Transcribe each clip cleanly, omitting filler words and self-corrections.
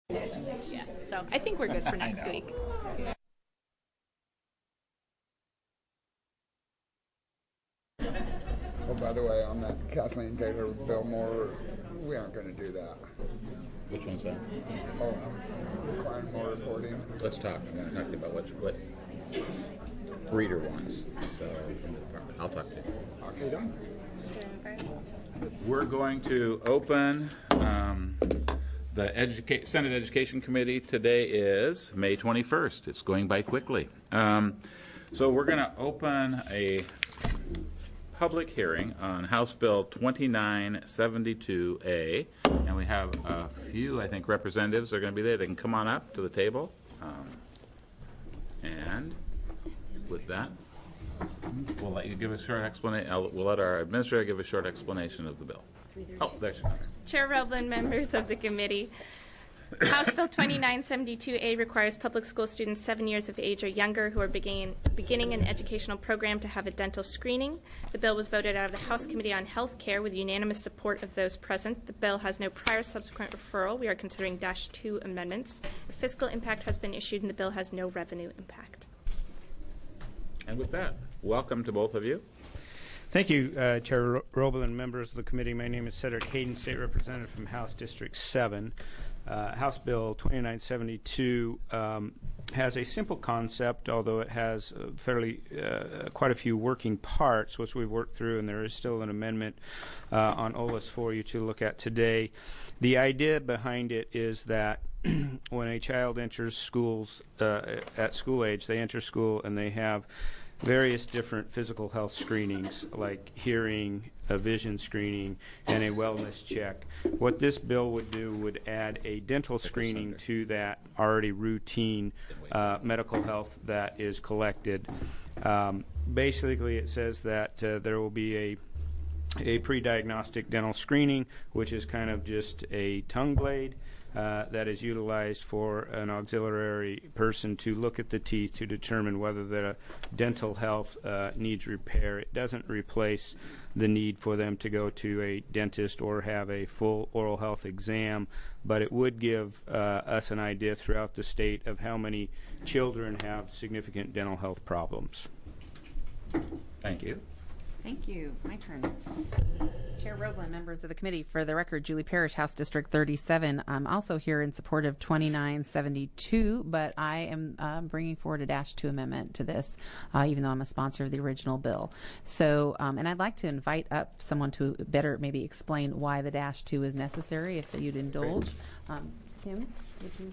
Yeah, so I think we're good for next week. Oh, by the way, on that Kathleen Taylor Bill Moore, we aren't going to do that. Which one's that? Oh, requiring more reporting. Let's talk. I'm going to talk to you about what Reader wants. So from the department, I'll talk to you. Okay, done. We're going to open the Senate Education Committee. Today is May 21st. It's going by quickly. So we're going to open a public hearing on House Bill 2972A, and we have a few, I think, representatives are going to be there. They can come on up to the table. And with that, we'll let you give a short explanation. We'll let our administrator give a short explanation of the bill. Oh, there she comes. Chair Roblin, members of the committee, House Bill 2972A requires public school students 7 years of age or younger who are beginning an educational program to have a dental screening. The bill was voted out of the House Committee on Health Care with unanimous support of those present. The bill has no prior subsequent referral. We are considering -2 amendments. A fiscal impact has been issued, and the bill has no revenue impact. And with that, welcome to both of you. Thank you, Chair Roble and members of the committee. My name is Cedric Hayden, State Representative from House District 7. House Bill 2972 has a simple concept, although it has quite a few working parts, which we've worked through, and there is still an amendment on OLS for you to look at today. The idea behind it is that when a child enters schools at school age, they enter school and they have various different physical health screenings like hearing, a vision screening, and a wellness check. What this bill would do would add a dental screening to that already routine medical health that is collected. Basically, it says that there will be a pre-diagnostic dental screening, which is kind of just a tongue blade that is utilized for an auxiliary person to look at the teeth to determine whether the dental health needs repair. It doesn't replace the need for them to go to a dentist or have a full oral health exam, but it would give us an idea throughout the state of how many children have significant dental health problems. Thank you. Thank you. My turn. Chair Roblin, members of the committee, for the record, Julie Parrish, House District 37. I'm also here in support of 2972, but I am bringing forward a -2 amendment to this, even though I'm a sponsor of the original bill. So, and I'd like to invite up someone to better maybe explain why the -2 is necessary, if you'd indulge. Kim, would you?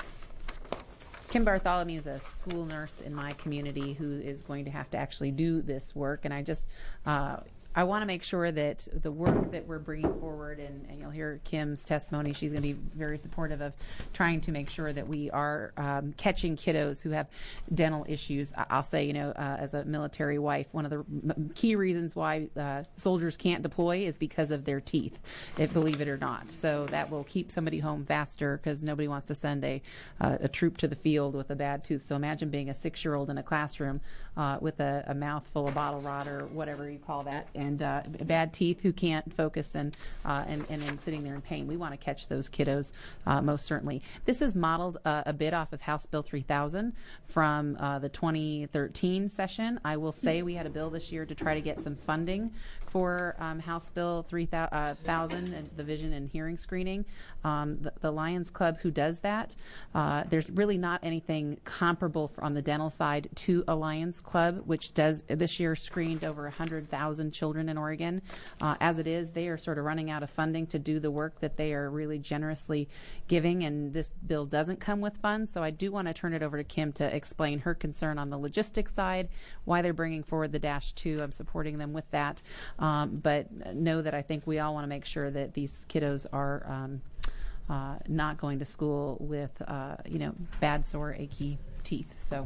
Kim Bartholomew is a school nurse in my community who is going to have to actually do this work, and I want to make sure that the work that we're bringing forward, and you'll hear Kim's testimony, she's going to be very supportive of trying to make sure that we are catching kiddos who have dental issues. I'll say, as a military wife, one of the key reasons why soldiers can't deploy is because of their teeth, believe it or not. So that will keep somebody home faster because nobody wants to send a troop to the field with a bad tooth. So imagine being a 6-year-old in a classroom with a mouth full of bottle rot or whatever you call that, and bad teeth who can't focus and sitting there in pain. We want to catch those kiddos most certainly. This is modeled a bit off of House Bill 3000 from the 2013 session. I will say we had a bill this year to try to get some funding for House Bill 3000 and the vision and hearing screening. The Lions Club who does that, there's really not anything comparable on the dental side to a Lions Club, which does this year screened over 100,000 children in Oregon. As it is, they are sort of running out of funding to do the work that they are really generously giving, and this bill doesn't come with funds. So I do want to turn it over to Kim to explain her concern on the logistics side, why they're bringing forward the -2. I'm supporting them with that. But know that I think we all want to make sure that these kiddos are not going to school with, bad, sore, achy teeth. So.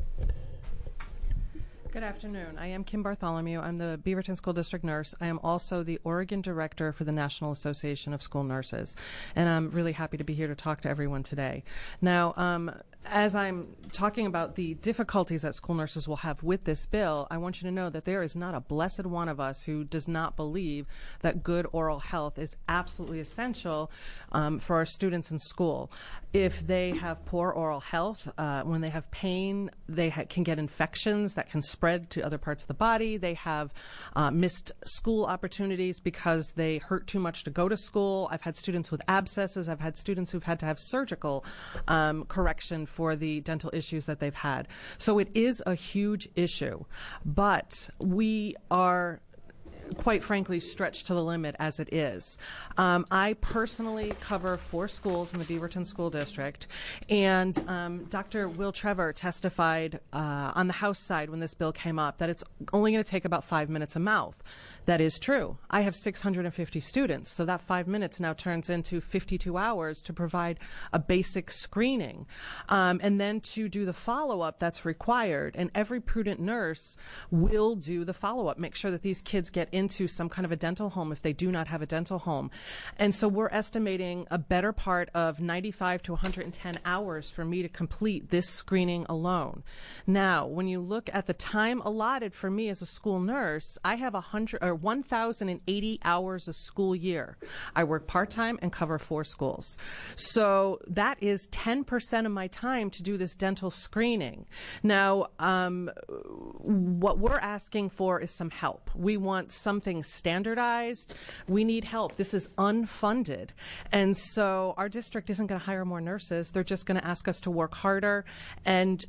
Good afternoon. I am Kim Bartholomew. I'm the Beaverton School District nurse. I am also the Oregon Director for the National Association of School Nurses. And I'm really happy to be here to talk to everyone today. Now, as I'm talking about the difficulties that school nurses will have with this bill, I want you to know that there is not a blessed one of us who does not believe that good oral health is absolutely essential for our students in school. If they have poor oral health, when they have pain, they can get infections that can spread to other parts of the body. They have missed school opportunities because they hurt too much to go to school. I've had students with abscesses. I've had students who've had to have surgical correction for the dental issues that they've had. So it is a huge issue, but we are quite frankly stretched to the limit as it is. I personally cover 4 schools in the Beaverton School District, and Dr. Will Trevor testified on the House side when this bill came up that it's only going to take about 5 minutes a mouth. That is true. I have 650 students, so that 5 minutes now turns into 52 hours to provide a basic screening. And then to do the follow-up that's required, and every prudent nurse will do the follow-up, make sure that these kids get into some kind of a dental home if they do not have a dental home. And so we're estimating a better part of 95 to 110 hours for me to complete this screening alone. Now, when you look at the time allotted for me as a school nurse, I have 1,080 hours a school year. I work part-time and cover 4 schools. So that is 10% of my time to do this dental screening. Now, what we're asking for is some help. We want something standardized. We need help. This is unfunded. And so our district isn't going to hire more nurses. They're just going to ask us to work harder. And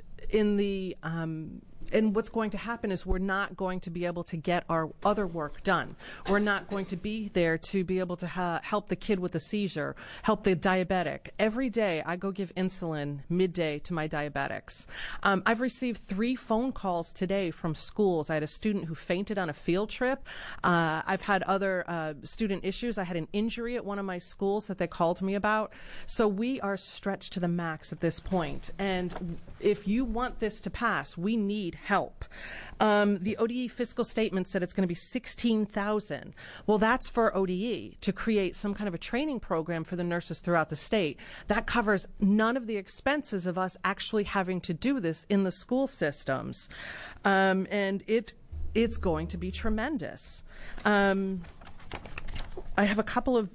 and what's going to happen is we're not going to be able to get our other work done. We're not going to be there to be able to help the kid with the seizure, help the diabetic. Every day I go give insulin midday to my diabetics. I've received 3 phone calls today from schools. I had a student who fainted on a field trip. I've had other student issues. I had an injury at one of my schools that they called me about. So we are stretched to the max at this point. And if you want this to pass, we need help. The ODE fiscal statement said it's going to be $16,000. Well, that's for ODE to create some kind of a training program for the nurses throughout the state. That covers none of the expenses of us actually having to do this in the school systems. And it's going to be tremendous. I have a couple of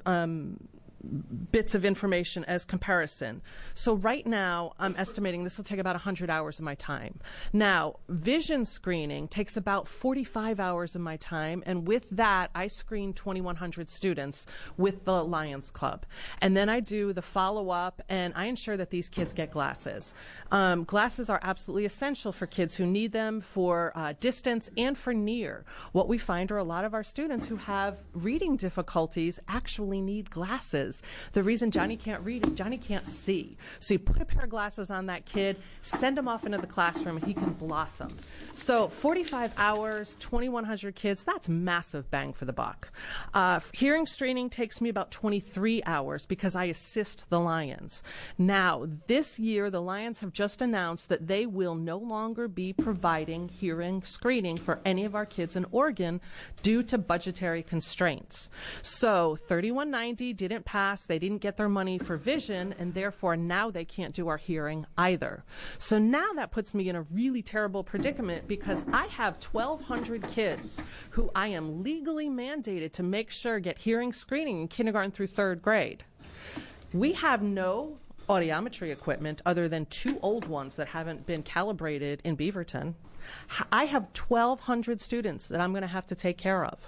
bits of information as comparison. So right now, I'm estimating this will take about 100 hours of my time. Now, vision screening takes about 45 hours of my time, and with that, I screen 2,100 students with the Lions Club. And then I do the follow-up, and I ensure that these kids get glasses. Glasses are absolutely essential for kids who need them for distance and for near. What we find are a lot of our students who have reading difficulties actually need glasses. The reason Johnny can't read is Johnny can't see. So you put a pair of glasses on that kid, send him off into the classroom, and he can blossom. So 45 hours, 2,100 kids, that's massive bang for the buck. Hearing screening takes me about 23 hours because I assist the Lions. Now, this year, the Lions have just announced that they will no longer be providing hearing screening for any of our kids in Oregon due to budgetary constraints. So 3190 didn't pass. They didn't get their money for vision, and therefore now they can't do our hearing either. So now that puts me in a really terrible predicament because I have 1,200 kids who I am legally mandated to make sure get hearing screening in kindergarten through 3rd grade. We have no audiometry equipment other than 2 old ones that haven't been calibrated in Beaverton. I have 1,200 students that I'm going to have to take care of.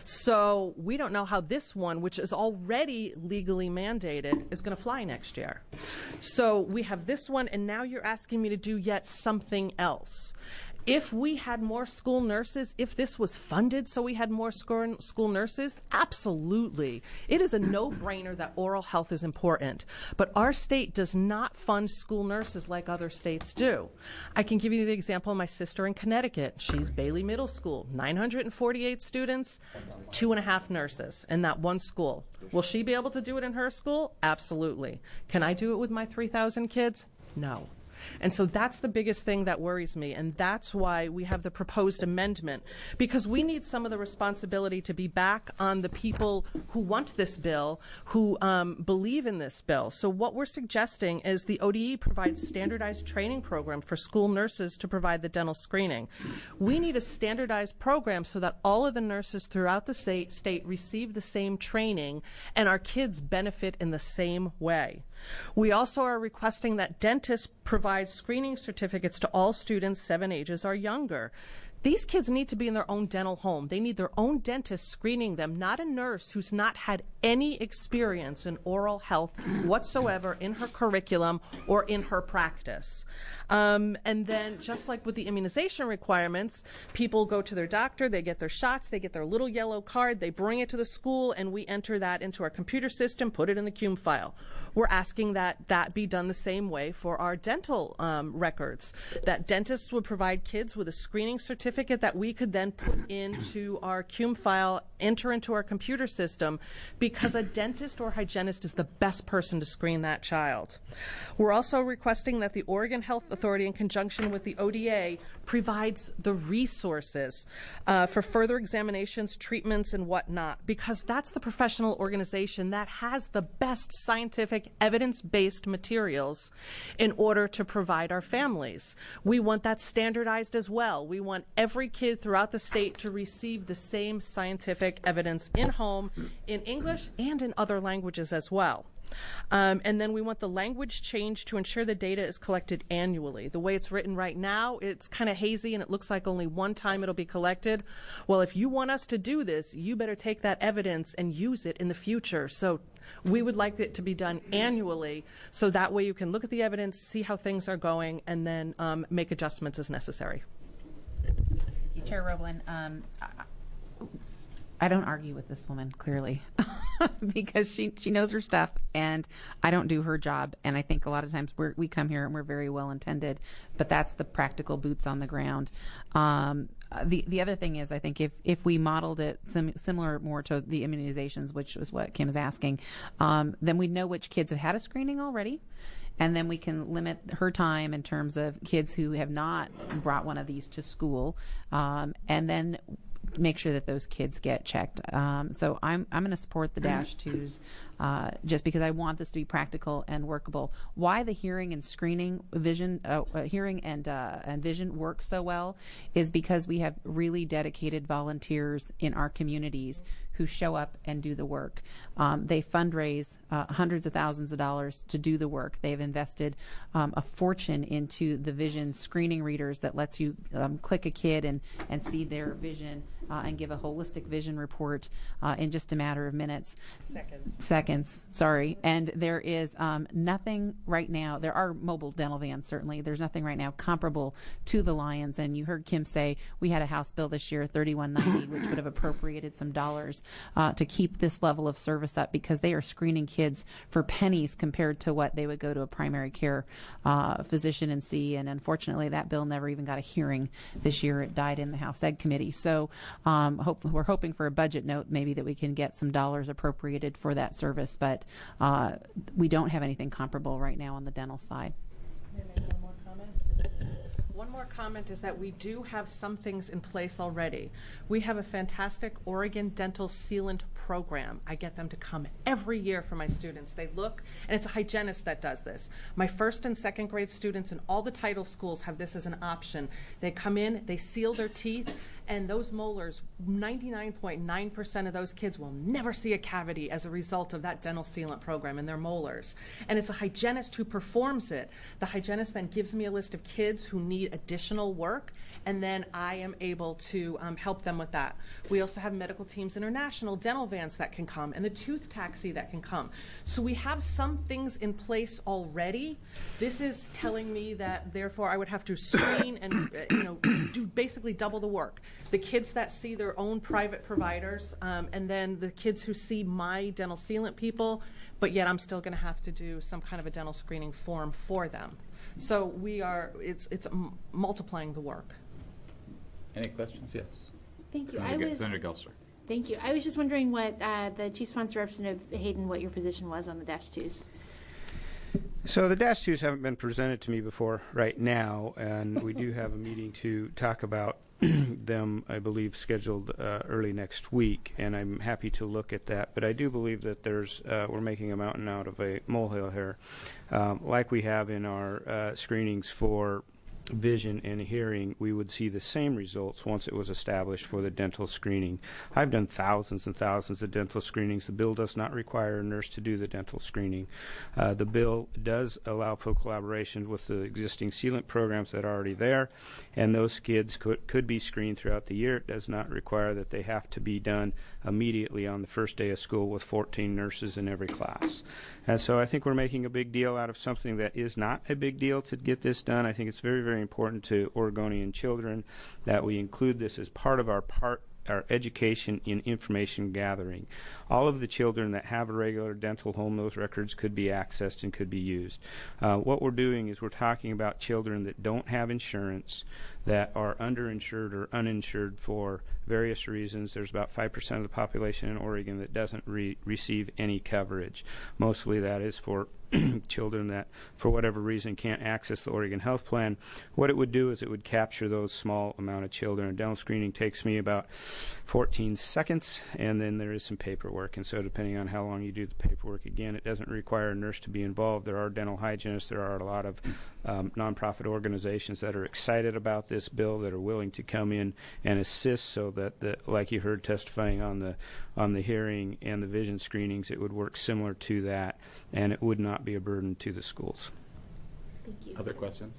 So we don't know how this one, which is already legally mandated, is going to fly next year. So we have this one, and now you're asking me to do yet something else. If we had more school nurses, if this was funded so we had more school nurses, absolutely. It is a no-brainer that oral health is important. But our state does not fund school nurses like other states do. I can give you the example of my sister in Connecticut. She's Bailey Middle School, 948 students, 2.5 nurses in that one school. Will she be able to do it in her school? Absolutely. Can I do it with my 3,000 kids? No. And so that's the biggest thing that worries me, and that's why we have the proposed amendment, because we need some of the responsibility to be back on the people who want this bill, who believe in this bill. So what we're suggesting is the ODE provides standardized training program for school nurses to provide the dental screening. We need a standardized program so that all of the nurses throughout the state receive the same training and our kids benefit in the same way. We also are requesting that dentists provide screening certificates to all students 7 ages or younger. These kids need to be in their own dental home. They need their own dentist screening them, not a nurse who's not had any experience in oral health whatsoever in her curriculum or in her practice. And then just like with the immunization requirements, people go to their doctor, they get their shots, they get their little yellow card, they bring it to the school, and we enter that into our computer system, put it in the CUME file. We're asking that that be done the same way for our dental records, that dentists would provide kids with a screening certificate that we could then put into our CUME file, enter into our computer system, because a dentist or hygienist is the best person to screen that child. We're also requesting that the Oregon Health Authority, in conjunction with the ODA, provides the resources for further examinations, treatments, and whatnot, because that's the professional organization that has the best scientific evidence-based materials in order to provide our families. We want that standardized as well. We want every kid throughout the state to receive the same scientific evidence in home, in English, and in other languages as well. And then we want the language change to ensure the data is collected annually. The way it's written right now, it's kind of hazy and it looks like only one time it'll be collected. Well, if you want us to do this, you better take that evidence and use it in the future. So we would like it to be done annually, so that way you can look at the evidence, see how things are going, and then make adjustments as necessary. Chair Roblin, I don't argue with this woman, clearly, because she knows her stuff, and I don't do her job. And I think a lot of times we come here and we're very well intended, but that's the practical boots on the ground. The other thing is, I think if we modeled it similar more to the immunizations, which was what Kim is asking, then we know which kids have had a screening already. And then we can limit her time in terms of kids who have not brought one of these to school, and then make sure that those kids get checked. So I'm going to support the -2s just because I want this to be practical and workable. Why the hearing and screening vision, hearing and vision work so well is because we have really dedicated volunteers in our communities who show up and do the work. They fundraise hundreds of thousands of dollars to do the work. They've invested a fortune into the vision screening readers that lets you click a kid and see their vision and give a holistic vision report in just a matter of minutes. Seconds, sorry. And there is nothing right now. There are mobile dental vans, certainly. There's nothing right now comparable to the Lions. And you heard Kim say we had a House bill this year, 3190, which would have appropriated some dollars to keep this level of service up, because they are screening kids for pennies compared to what they would go to a primary care physician and see. And unfortunately, that bill never even got a hearing this year. It died in the House Ed Committee. So we're hoping for a budget note, maybe that we can get some dollars appropriated for that service. But we don't have anything comparable right now on the dental side. May I make one more comment? One more comment is that we do have some things in place already. We have a fantastic Oregon dental sealant program. I get them to come every year for my students. They look, and it's a hygienist that does this. My first and second grade students in all the title schools have this as an option. They come in, they seal their teeth, and those molars, 99.9% of those kids will never see a cavity as a result of that dental sealant program in their molars. And it's a hygienist who performs it. The hygienist then gives me a list of kids who need additional work, and then I am able to help them with that. We also have Medical Teams International dental vans that can come, and the tooth taxi that can come. So we have some things in place already. This is telling me that, therefore, I would have to screen and do basically double the work. The kids that see their own private providers, and then the kids who see my dental sealant people, but yet I'm still going to have to do some kind of a dental screening form for them. So it's multiplying the work. Any questions? Yes. Thank you. Senator Gelser. Thank you. I was just wondering what the Chief Sponsor Representative Hayden, what your position was on the -2s. So the Dash 2s haven't been presented to me before right now, and we do have a meeting to talk about them, I believe, scheduled early next week, and I'm happy to look at that. But I do believe that we're making a mountain out of a molehill here, like we have in our screenings for vision and hearing. We would see the same results once it was established for the dental screening. I've done thousands and thousands of dental screenings. The bill does not require a nurse to do the dental screening. The bill does allow for collaboration with the existing sealant programs that are already there, and those kids could be screened throughout the year. It does not require that they have to be done immediately on the first day of school with 14 nurses in every class. And so I think we're making a big deal out of something that is not a big deal to get this done. I think it's very, very important to Oregonian children that we include this as part of our education in information gathering. All of the children that have a regular dental home, those records could be accessed and could be used. What we're doing is we're talking about children that don't have insurance, that are underinsured or uninsured for various reasons. There's about 5% of the population in Oregon that doesn't receive any coverage. Mostly that is for children that, for whatever reason, can't access the Oregon Health Plan. What it would do is it would capture those small amount of children. And dental screening takes me about 14 seconds, and then there is some paperwork. And so depending on how long you do the paperwork, again, it doesn't require a nurse to be involved. There are dental hygienists. There are a lot of nonprofit organizations that are excited about this bill, that are willing to come in and assist, so that like you heard testifying on the hearing and the vision screenings, it would work similar to that, and it would not be a burden to the schools. Thank you. Other questions?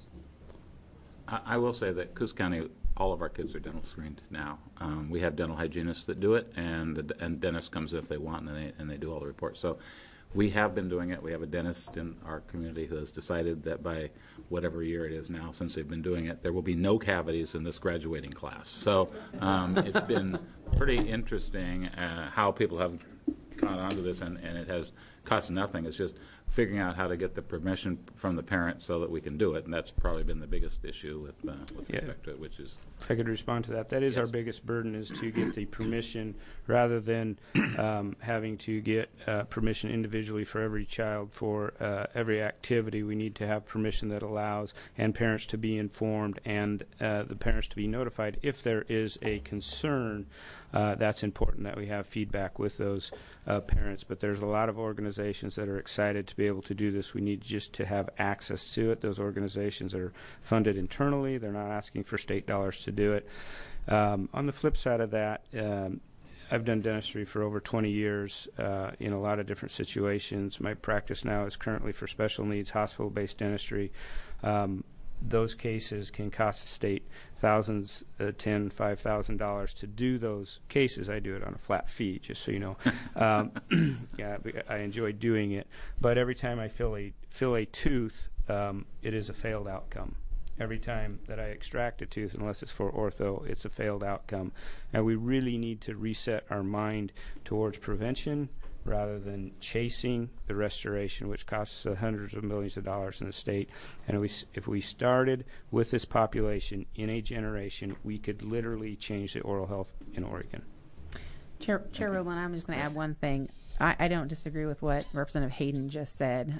I will say that Coos County, all of our kids are dental screened now. We have dental hygienists that do it, and dentist comes in if they want, and they do all the reports. So we have been doing it. We have a dentist in our community who has decided that by whatever year it is now, since they've been doing it, there will be no cavities in this graduating class. So it's been pretty interesting how people have gone onto this, and it has cost nothing. It's just figuring out how to get the permission from the parent so that we can do it, and that's probably been the biggest issue with respect to it, which is... If I could respond to that, that is our biggest burden, is to get the permission rather than having to get permission individually for every child for every activity. We need to have permission that allows and parents to be informed and the parents to be notified if there is a concern. That's important that we have feedback with those parents. But there's a lot of organizations that are excited to be able to do this. We need just to have access to it. Those organizations are funded internally. They're not asking for state dollars to do it. On the flip side of that, I've done dentistry for over 20 years in a lot of different situations. My practice now is currently for special needs hospital-based dentistry. Those cases can cost the state thousands, $10,000, $5,000 to do those cases. I do it on a flat fee, just so you know. Yeah, I enjoy doing it. But every time I fill a tooth, it is a failed outcome. Every time that I extract a tooth, unless it's for ortho, it's a failed outcome. And we really need to reset our mind towards prevention rather than chasing the restoration, which costs hundreds of millions of dollars in the state. And if we started with this population in a generation, we could literally change the oral health in Oregon. Chair Roblin, I'm just going to add one thing. I don't disagree with what Representative Hayden just said.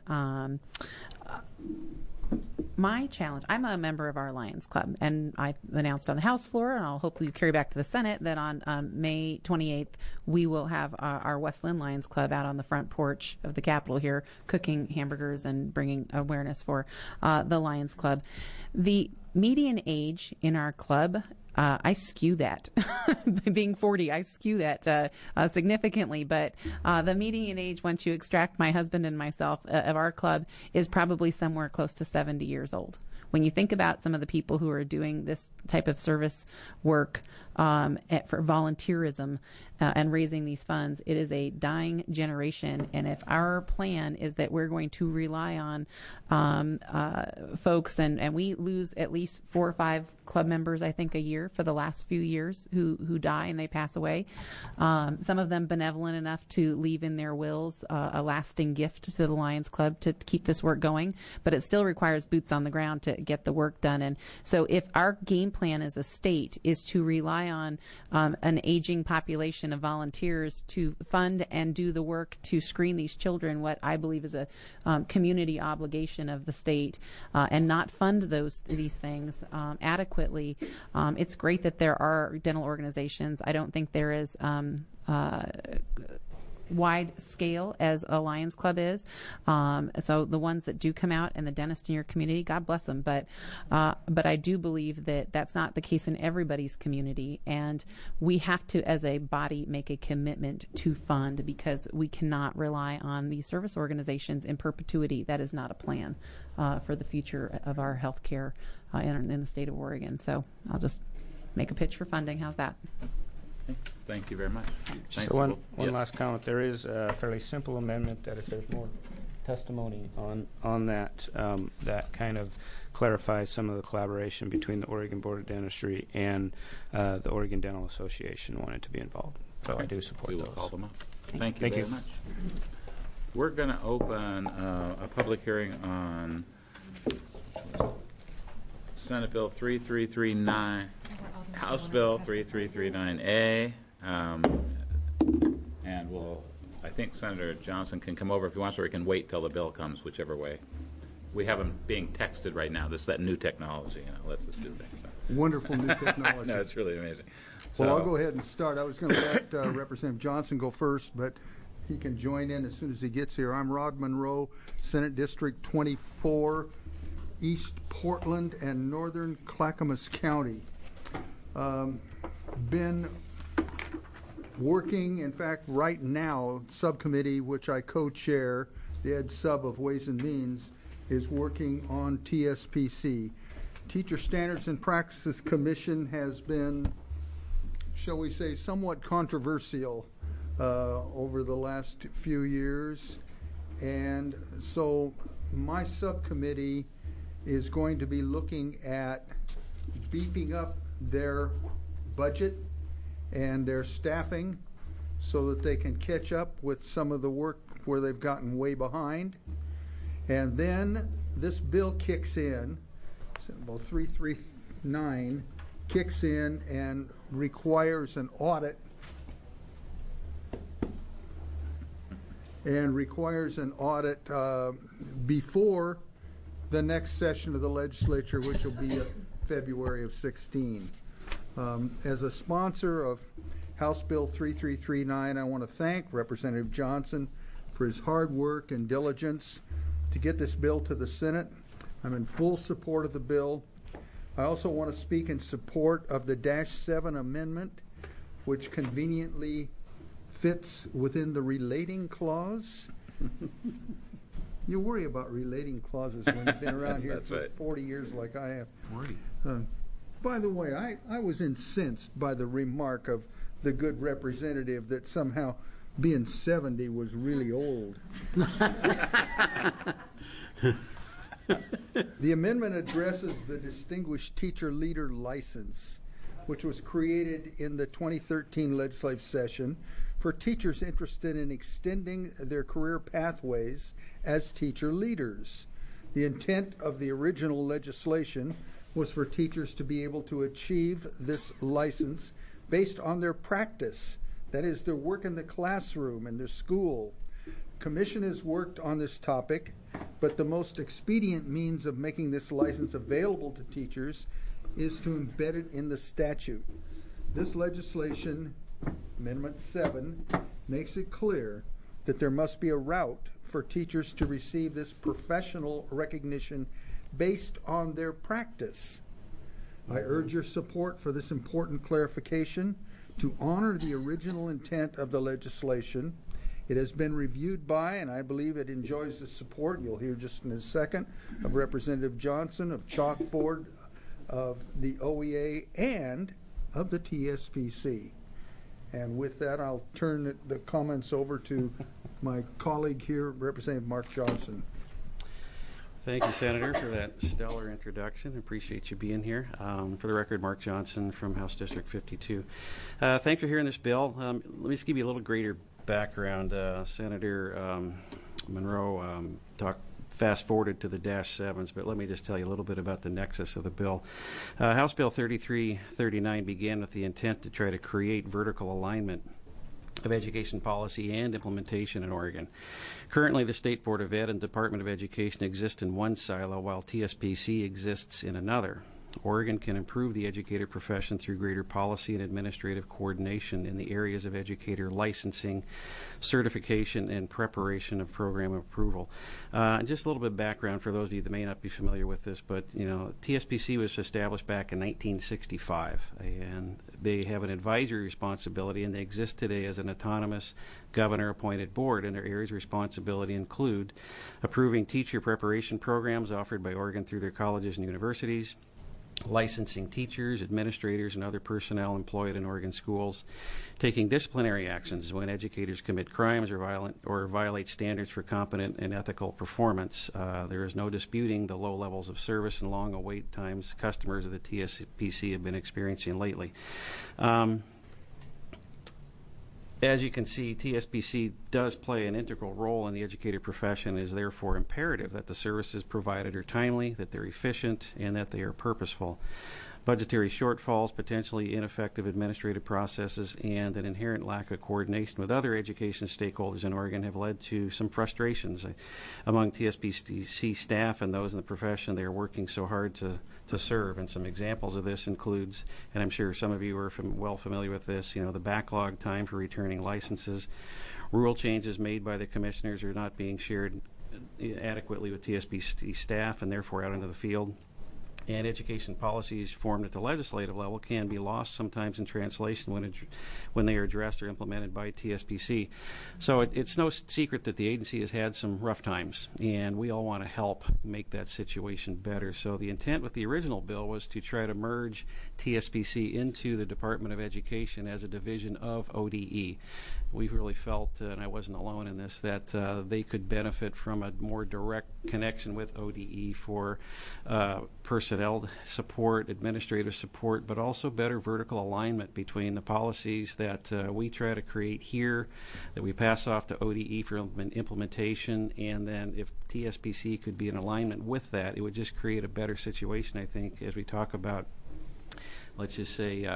My challenge, I'm a member of our Lions Club, and I announced on the House floor, and I'll hopefully carry back to the Senate, that on May 28th, we will have our West Linn Lions Club out on the front porch of the Capitol here, cooking hamburgers and bringing awareness for the Lions Club. The median age in our club, I skew that. Being 40, I skew that significantly. But the median age, once you extract my husband and myself of our club, is probably somewhere close to 70 years old. When you think about some of the people who are doing this type of service work for volunteerism and raising these funds, it is a dying generation. And if our plan is that we're going to rely on folks, and we lose at least 4 or 5 club members, I think, a year for the last few years who die and they pass away. Some of them benevolent enough to leave in their wills a lasting gift to the Lions Club to keep this work going, but it still requires boots on the ground to get the work done. And so if our game plan as a state is to rely on an aging population organization of volunteers to fund and do the work to screen these children, what I believe is a community obligation of the state, and not fund these things adequately. It's great that there are dental organizations. I don't think there is wide scale as a Lions Club is. So the ones that do come out and the dentists in your community, God bless them. But I do believe that that's not the case in everybody's community, and we have to, as a body, make a commitment to fund, because we cannot rely on these service organizations in perpetuity. That is not a plan for the future of our health care in the state of Oregon. So I'll just make a pitch for funding. How's that? Thank you very much. Just one last comment. There is a fairly simple amendment that if there's more testimony on that, that kind of clarifies some of the collaboration between the Oregon Board of Dentistry and the Oregon Dental Association wanted to be involved. So okay. I do support we will those. Call them up. Thank you very much. We're going to open a public hearing on Senate Bill 3339. House Bill 3339A, and I think Senator Johnson can come over if he wants, or he can wait till the bill comes, whichever way. We have him being texted right now. This is that new technology, lets us do things. So. Wonderful new technology. No, it's really amazing. Well, I'll go ahead and start. I was going to let Representative Johnson go first, but he can join in as soon as he gets here. I'm Rod Monroe, Senate District 24, East Portland and Northern Clackamas County. Been working, in fact, right now, subcommittee, which I co-chair, the Ed Sub of Ways and Means, is working on TSPC. Teacher Standards and Practices Commission has been, shall we say, somewhat controversial over the last few years. And so my subcommittee is going to be looking at beefing up their budget and their staffing so that they can catch up with some of the work where they've gotten way behind. And then this bill kicks in, Bill 339 kicks in and requires an audit before the next session of the legislature, which will be February of 16. As a sponsor of House Bill 3339, I want to thank Representative Johnson for his hard work and diligence to get this bill to the Senate. I'm in full support of the bill. I also want to speak in support of the -7 amendment, which conveniently fits within the relating clause. You worry about relating clauses when you've been around here for 40 years like I have. By the way, I was incensed by the remark of the good representative that somehow being 70 was really old. The amendment addresses the Distinguished Teacher Leader License, which was created in the 2013 legislative session for teachers interested in extending their career pathways as teacher leaders. The intent of the original legislation was for teachers to be able to achieve this license based on their practice, that is, their work in the classroom and their school. Commission has worked on this topic, but the most expedient means of making this license available to teachers is to embed it in the statute. This legislation, Amendment 7, makes it clear that there must be a route for teachers to receive this professional recognition based on their practice. I urge your support for this important clarification to honor the original intent of the legislation. It has been reviewed by, and I believe it enjoys the support, you'll hear just in a second, of Representative Johnson, of Chalkboard, of the OEA, and of the TSPC. And with that, I'll turn the comments over to my colleague here, Representative Mark Johnson. Thank you, Senator, for that stellar introduction. Appreciate you being here. For the record, Mark Johnson from House District 52. Thanks for hearing this bill. Let me just give you a little greater background. Senator Monroe fast-forwarded to the -7s, but let me just tell you a little bit about the nexus of the bill. House Bill 3339 began with the intent to try to create vertical alignment of Education policy and implementation in Oregon. Currently, the State Board of Ed and Department of Education exist in one silo, while TSPC exists in another. Oregon can improve the educator profession through greater policy and administrative coordination in the areas of educator licensing, certification, and preparation of program approval. Just a little bit of background for those of you that may not be familiar with this, but TSPC was established back in 1965, and they have an advisory responsibility, and they exist today as an autonomous governor-appointed board, and their areas of responsibility include approving teacher preparation programs offered by Oregon through their colleges and universities, licensing teachers, administrators, and other personnel employed in Oregon schools, taking disciplinary actions when educators commit crimes or violate standards for competent and ethical performance. There is no disputing the low levels of service and long wait times customers of the TSPC have been experiencing lately. As you can see, TSPC does play an integral role in the educator profession. It is therefore imperative that the services provided are timely, that they're efficient, and that they are purposeful. Budgetary shortfalls, potentially ineffective administrative processes, and an inherent lack of coordination with other education stakeholders in Oregon have led to some frustrations among TSPC staff and those in the profession they are working so hard to serve. And some examples of this includes, and I'm sure some of you are well familiar with this, the backlog time for returning licenses, rule changes made by the commissioners are not being shared adequately with TSPC staff and therefore out into the field. And education policies formed at the legislative level can be lost sometimes in translation when they are addressed or implemented by TSPC. So it's no secret that the agency has had some rough times, and we all want to help make that situation better. So the intent with the original bill was to try to merge TSPC into the Department of Education as a division of ODE. We've really felt, and I wasn't alone in this, that they could benefit from a more direct connection with ODE for personnel support, administrative support, but also better vertical alignment between the policies that we try to create here, that we pass off to ODE for implementation, and then if TSPC could be in alignment with that, it would just create a better situation, I think, as we talk about, let's just say,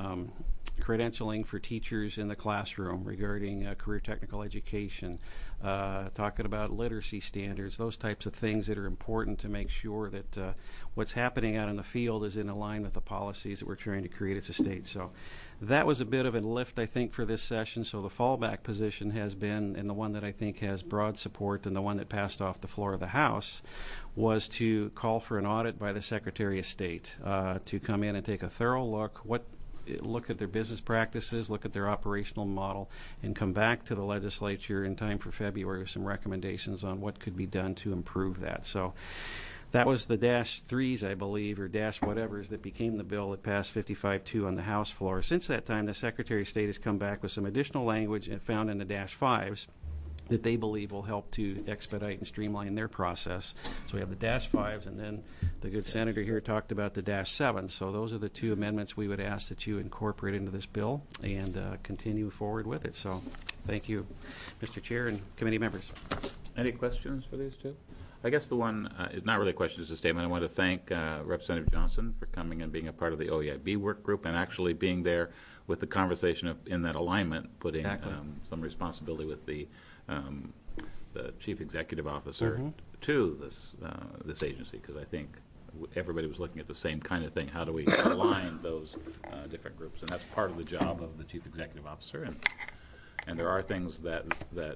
credentialing for teachers in the classroom regarding career technical education, talking about literacy standards, those types of things that are important to make sure that what's happening out in the field is in line with the policies that we're trying to create as a state. So that was a bit of a lift, I think, for this session. So the fallback position has been, and the one that I think has broad support and the one that passed off the floor of the House, was to call for an audit by the Secretary of State to come in and take a thorough look at their business practices, look at their operational model, and come back to the legislature in time for February with some recommendations on what could be done to improve that. So that was the -3s, I believe, or -whatevers that became the bill that passed 55-2 on the House floor. Since that time, the Secretary of State has come back with some additional language found in the -5s that they believe will help to expedite and streamline their process. So we have the -5s, and then the good senator here talked about the -7s. So those are the two amendments we would ask that you incorporate into this bill and continue forward with it. So thank you, Mr. Chair and committee members. Any questions for these two? I guess the one, is not really a question, it's a statement. I want to thank Representative Johnson for coming and being a part of the OEIB work group and actually being there with the conversation in that alignment, putting some responsibility with the chief executive officer to this agency, because I think everybody was looking at the same kind of thing. How do we align those different groups? And that's part of the job of the chief executive officer. And there are things that the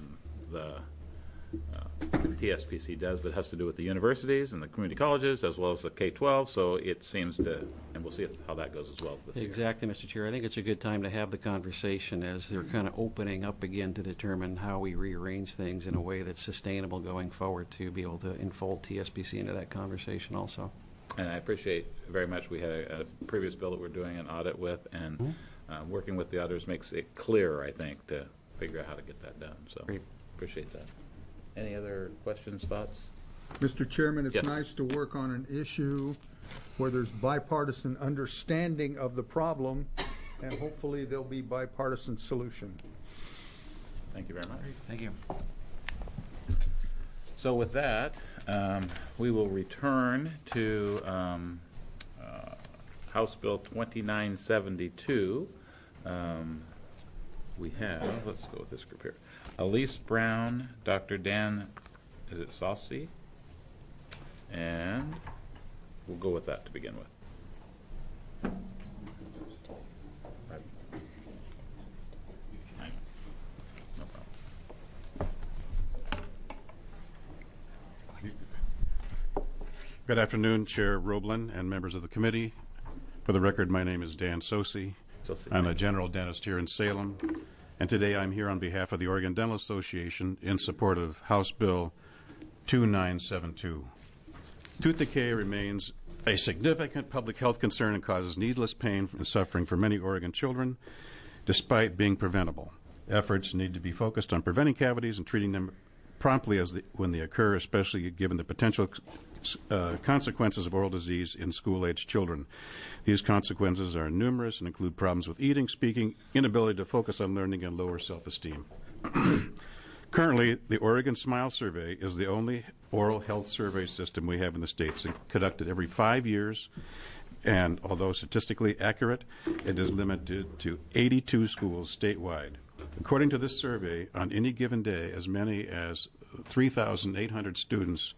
TSPC does that has to do with the universities and the community colleges as well as the K-12, so it seems to, and we'll see how that goes as well this year. Exactly, Mr. Chair. I think it's a good time to have the conversation as they're kind of opening up again to determine how we rearrange things in a way that's sustainable going forward to be able to enfold TSPC into that conversation also. And I appreciate very much, we had a previous bill that we're doing an audit with, and working with the auditors makes it clearer, I think, to figure out how to get that done. So Great. Appreciate that. Any other questions, thoughts? Mr. Chairman, it's Yes. nice to work on an issue where there's bipartisan understanding of the problem, and hopefully there'll be bipartisan solution. Thank you very much. Thank you. So with that, we will return to House Bill 2972. we have, let's go with this group here, Elise Brown, Dr. Dan, is it Saucy? And we'll go with that to begin with. No problem. Good afternoon, Chair Roblin and members of the committee. For the record, my name is Dan Sosi. I'm a general dentist here in Salem, and today I'm here on behalf of the Oregon Dental Association in support of House Bill 2972. Tooth decay remains a significant public health concern and causes needless pain and suffering for many Oregon children, despite being preventable. Efforts need to be focused on preventing cavities and treating them promptly when they occur, especially given the potential consequences of oral disease in school-aged children. These consequences are numerous and include problems with eating, speaking, inability to focus on learning, and lower self-esteem. Currently, the Oregon Smile Survey is the only oral health survey system we have in the states. It's conducted every 5 years, and although statistically accurate, it is limited to 82 schools statewide. According to this survey, on any given day, as many as 3,800 students,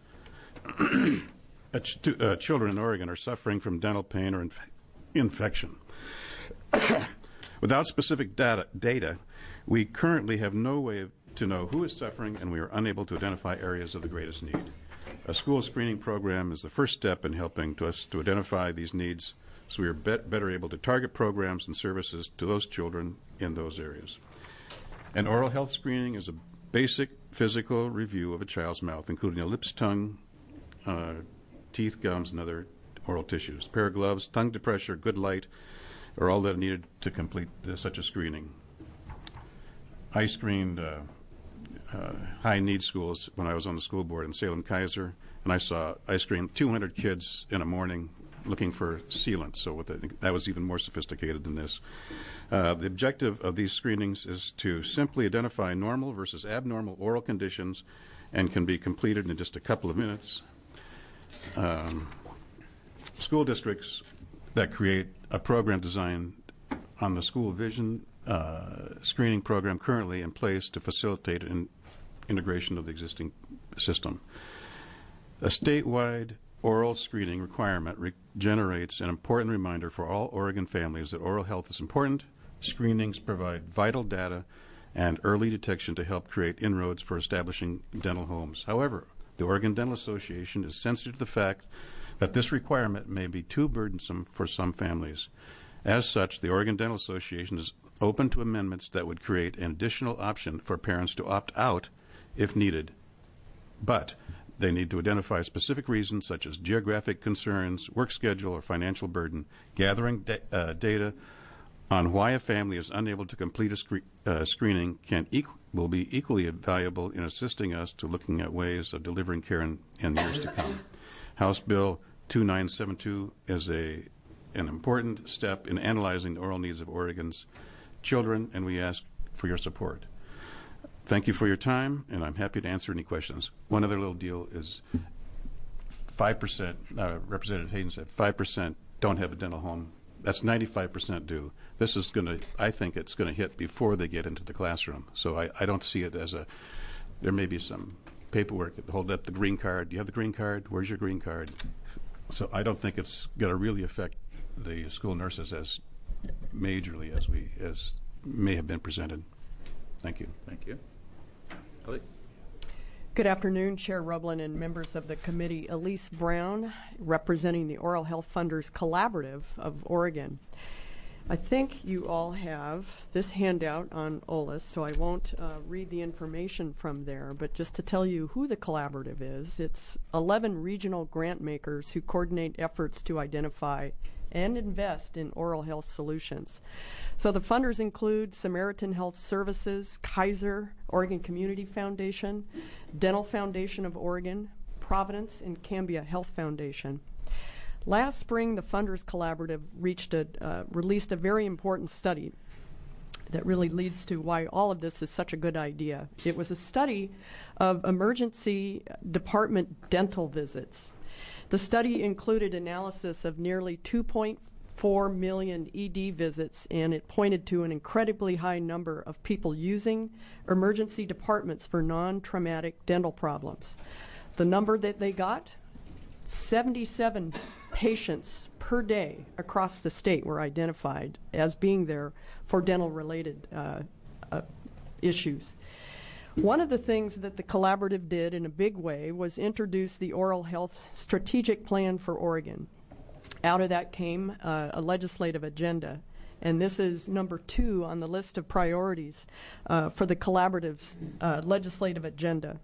children in Oregon, are suffering from dental pain or infection. Without specific data, we currently have no way to know who is suffering, and we are unable to identify areas of the greatest need. A school screening program is the first step in helping us to identify these needs, so we are better able to target programs and services to those children in those areas. An oral health screening is a basic physical review of a child's mouth, including a lips, tongue, teeth, gums, and other oral tissues. A pair of gloves, tongue depressor, good light are all that are needed to complete such a screening. I screened high-need schools when I was on the school board in Salem-Keizer, and I screened 200 kids in a morning looking for sealant, so that was even more sophisticated than this. The objective of these screenings is to simply identify normal versus abnormal oral conditions and can be completed in just a couple of minutes. School districts that create a program designed on the school vision screening program currently in place to facilitate an integration of the existing system. A statewide oral screening requirement generates an important reminder for all Oregon families that oral health is important. Screenings provide vital data and early detection to help create inroads for establishing dental homes. However, the Oregon Dental Association is sensitive to the fact that this requirement may be too burdensome for some families. As such, the Oregon Dental Association is open to amendments that would create an additional option for parents to opt out if needed. But they need to identify specific reasons such as geographic concerns, work schedule, or financial burden. Gathering data on why a family is unable to complete a screening will be equally valuable in assisting us to looking at ways of delivering care in years to come. House Bill 2972 is an important step in analyzing the oral needs of Oregon's children, and we ask for your support. Thank you for your time, and I'm happy to answer any questions. One other little deal is 5%, Representative Hayden said 5% don't have a dental home. That's 95% do. This is going to, I think it's going to hit before they get into the classroom. So I don't see it as there may be some paperwork that hold up the green card. Do you have the green card? Where's your green card? So I don't think it's going to really affect the school nurses as majorly as may have been presented. Thank you. Thank you. Elise. Good afternoon, Chair Roblin and members of the committee. Elise Brown, representing the Oral Health Funders Collaborative of Oregon. I think you all have this handout on OLAS, so I won't read the information from there, but just to tell you who the collaborative is, it's 11 regional grant makers who coordinate efforts to identify and invest in oral health solutions. So the funders include Samaritan Health Services, Kaiser, Oregon Community Foundation, Dental Foundation of Oregon, Providence, and Cambia Health Foundation. Last spring, the Funders Collaborative released a very important study that really leads to why all of this is such a good idea. It was a study of emergency department dental visits. The study included analysis of nearly 4 million ED visits, and it pointed to an incredibly high number of people using emergency departments for non-traumatic dental problems. The number that they got, 77 patients per day across the state were identified as being there for dental-related issues. One of the things that the collaborative did in a big way was introduce the Oral Health Strategic Plan for Oregon. Out of that came a legislative agenda, and this is number 2 on the list of priorities for the collaborative's legislative agenda.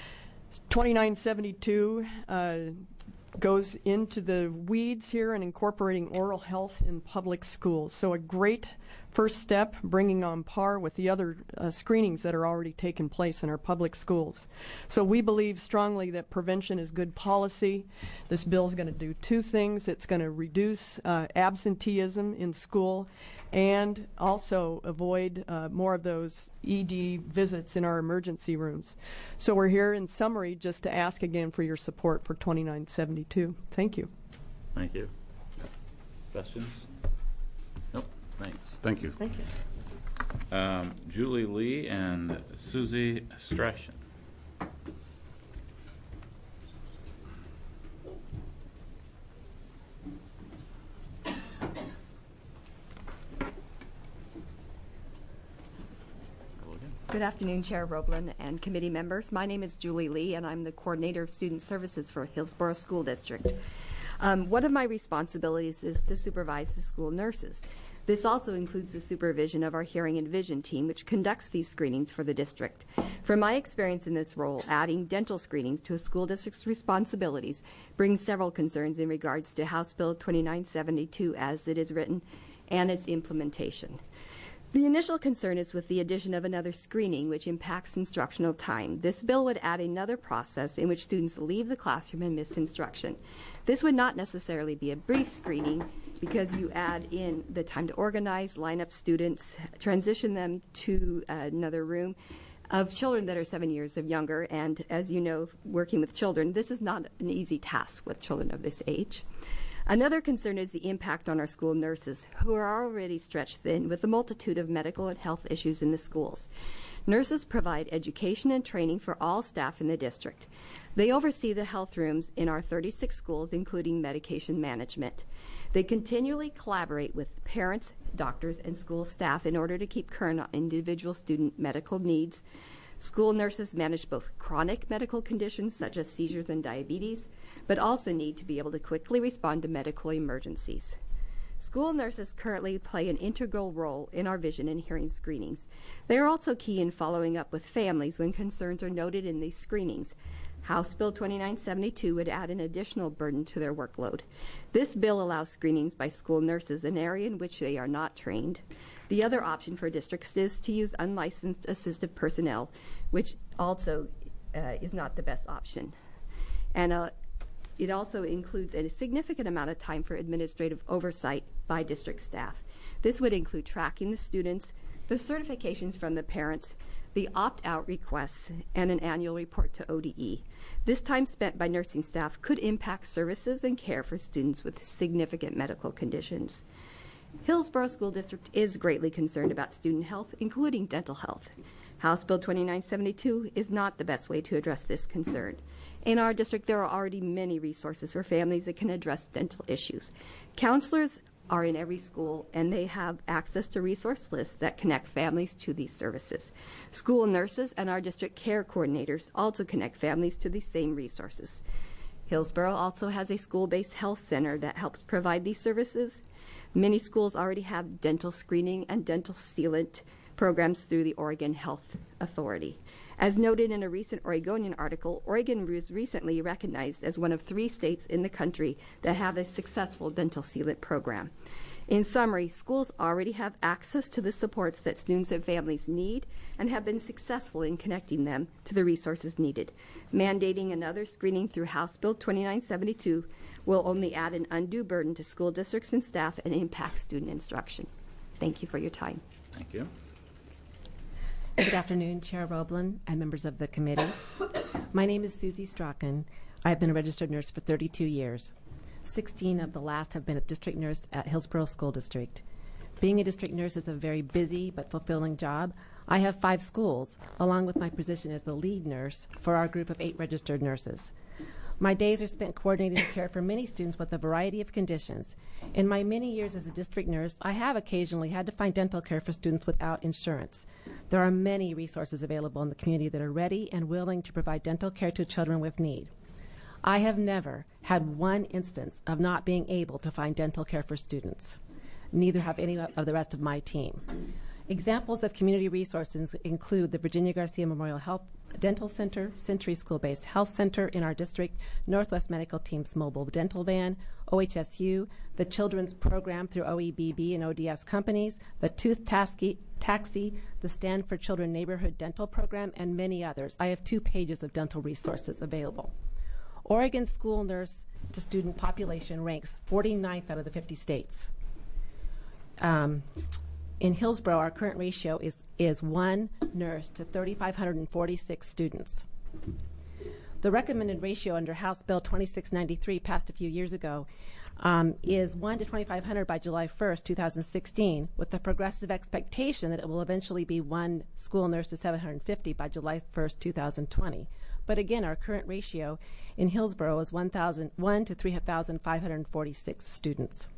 2972 goes into the weeds here and incorporating oral health in public schools. So a great first step, bringing on par with the other screenings that are already taking place in our public schools. So we believe strongly that prevention is good policy. This bill is going to do 2 things. It's going to reduce absenteeism in school and also avoid more of those ED visits in our emergency rooms. So we're here in summary just to ask again for your support for 2972. Thank you. Thank you. Questions? Nope. Thanks. Thank you. Thank you. Julie Lee and Susie Strachan. Good afternoon, Chair Roblin and committee members. My name is Julie Lee, and I'm the Coordinator of Student Services for Hillsborough School District. One of my responsibilities is to supervise the school nurses. This also includes the supervision of our hearing and vision team, which conducts these screenings for the district. From my experience in this role, adding dental screenings to a school district's responsibilities brings several concerns in regards to House Bill 2972 as it is written and its implementation. The initial concern is with the addition of another screening, which impacts instructional time. This bill would add another process in which students leave the classroom and miss instruction. This would not necessarily be a brief screening because you add in the time to organize, line up students, transition them to another room of children that are 7 years or younger. And as you know, working with children, this is not an easy task with children of this age. Another concern is the impact on our school nurses, who are already stretched thin with a multitude of medical and health issues in the schools. Nurses provide education and training for all staff in the district. They oversee the health rooms in our 36 schools, including medication management. They continually collaborate with parents, doctors, and school staff in order to keep current on individual student medical needs. School nurses manage both chronic medical conditions such as seizures and diabetes, but also need to be able to quickly respond to medical emergencies. School nurses currently play an integral role in our vision and hearing screenings. They are also key in following up with families when concerns are noted in these screenings. House Bill 2972 would add an additional burden to their workload. This bill allows screenings by school nurses, an area in which they are not trained. The other option for districts is to use unlicensed assistive personnel, which also is not the best option. And it also includes a significant amount of time for administrative oversight by district staff. This would include tracking the students, the certifications from the parents, the opt-out requests, and an annual report to ODE. This time spent by nursing staff could impact services and care for students with significant medical conditions. Hillsborough School District is greatly concerned about student health, including dental health. House Bill 2972 is not the best way to address this concern. In our district, there are already many resources for families that can address dental issues. Counselors are in every school, and they have access to resource lists that connect families to these services. School nurses and our district care coordinators also connect families to these same resources. Hillsborough also has a school-based health center that helps provide these services. Many schools already have dental screening and dental sealant programs through the Oregon Health Authority. As noted in a recent Oregonian article, Oregon was recently recognized as one of 3 states in the country that have a successful dental sealant program. In summary, schools already have access to the supports that students and families need and have been successful in connecting them to the resources needed. Mandating another screening through House Bill 2972 will only add an undue burden to school districts and staff and impact student instruction. Thank you for your time. Thank you. Good afternoon, Chair Roblin and members of the committee. My name is Susie Strachan. I've been a registered nurse for 32 years. 16 of the last have been a district nurse at Hillsborough School District. Being a district nurse is a very busy but fulfilling job. I have 5 schools, along with my position as the lead nurse for our group of 8 registered nurses. My days are spent coordinating the care for many students with a variety of conditions. In my many years as a district nurse, I have occasionally had to find dental care for students without insurance. There are many resources available in the community that are ready and willing to provide dental care to children with need. I have never had one instance of not being able to find dental care for students. Neither have any of the rest of my team. Examples of community resources include the Virginia Garcia Memorial Health Dental Center, Century School-Based Health Center in our district, Northwest Medical Team's mobile dental van, OHSU, the Children's Program through OEBB and ODS companies, the Tooth Taxi, the Stand for Children Neighborhood Dental Program, and many others. I have 2 pages of dental resources available. Oregon's school nurse to student population ranks 49th out of the 50 states. In Hillsborough, our current ratio is 1 nurse to 3,546 students. The recommended ratio under House Bill 2693, passed a few years ago, is 1 to 2,500 by July 1st, 2016, with the progressive expectation that it will eventually be 1 school nurse to 750 by July 1st, 2020. But again, our current ratio in Hillsborough is 1 to 3,546 students.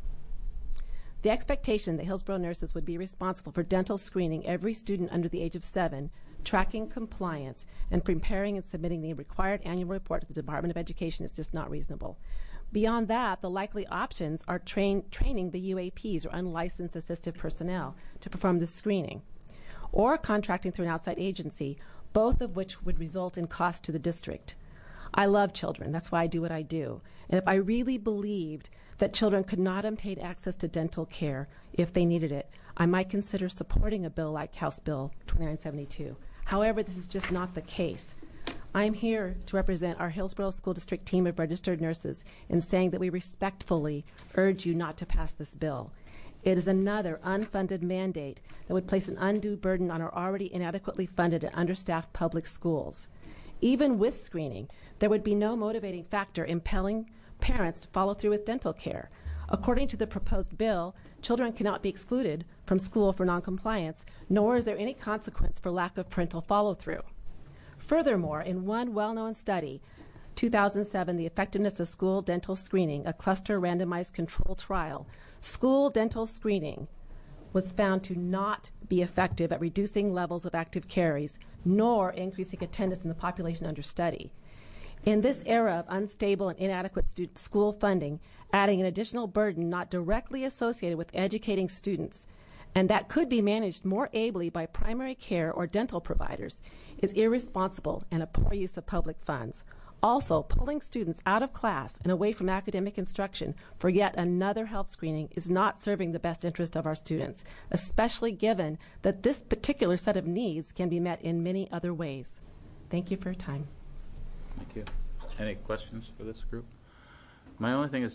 The expectation that Hillsborough nurses would be responsible for dental screening every student under the age of 7, tracking compliance, and preparing and submitting the required annual report to the Department of Education is just not reasonable. Beyond that, the likely options are training the UAPs, or unlicensed assistive personnel, to perform the screening, or contracting through an outside agency, both of which would result in cost to the district. I love children. That's why I do what I do. And if I really believed that children could not obtain access to dental care if they needed it, I might consider supporting a bill like House Bill 2972. However, this is just not the case. I'm here to represent our Hillsborough School District team of registered nurses in saying that we respectfully urge you not to pass this bill. It is another unfunded mandate that would place an undue burden on our already inadequately funded and understaffed public schools. Even with screening, there would be no motivating factor impelling parents to follow through with dental care. According to the proposed bill, children cannot be excluded from school for noncompliance, nor is there any consequence for lack of parental follow-through. Furthermore, in one well-known study, 2007, The Effectiveness of School Dental Screening, a cluster randomized control trial, school dental screening was found to not be effective at reducing levels of active caries, nor increasing attendance in the population under study. In this era of unstable and inadequate school funding, adding an additional burden not directly associated with educating students, and that could be managed more ably by primary care or dental providers, is irresponsible and a poor use of public funds. Also, pulling students out of class and away from academic instruction for yet another health screening is not serving the best interest of our students, especially given that this particular set of needs can be met in many other ways. Thank you for your time. Thank you. Any questions for this group? My only thing is,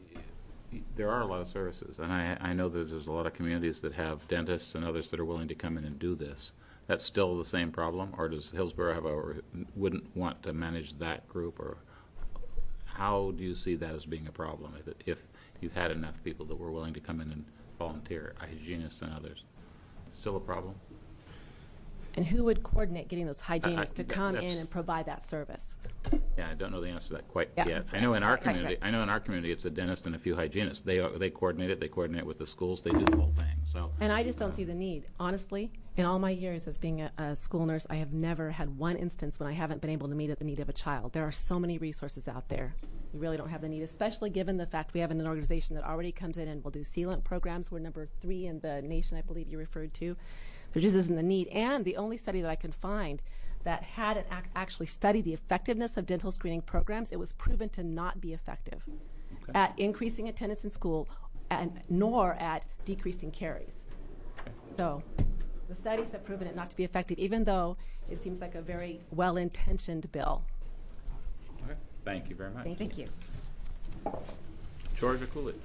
there are a lot of services, and I know that there's a lot of communities that have dentists and others that are willing to come in and do this. That's still the same problem, or does Hillsborough have wouldn't want to manage that group, or how do you see that as being a problem if you had enough people that were willing to come in and volunteer, hygienists and others? Still a problem? And who would coordinate getting those hygienists to come in and provide that service? Yeah, I don't know the answer to that quite yet. I know in our community, it's a dentist and a few hygienists. They coordinate it. They coordinate with the schools. They do the whole thing. So. And I just don't see the need. Honestly, in all my years as being a school nurse, I have never had one instance when I haven't been able to meet the need of a child. There are so many resources out there. We really don't have the need, especially given the fact we have an organization that already comes in and will do sealant programs. We're number 3 in the nation, I believe you referred to. There just isn't the need. And the only study that I can find that had actually studied the effectiveness of dental screening programs, it was proven to not be effective at increasing attendance in school nor at decreasing caries. So the studies have proven it not to be effective, even though it seems like a very well-intentioned bill. Okay. Thank you very much. Thank you. Georgia Coolidge.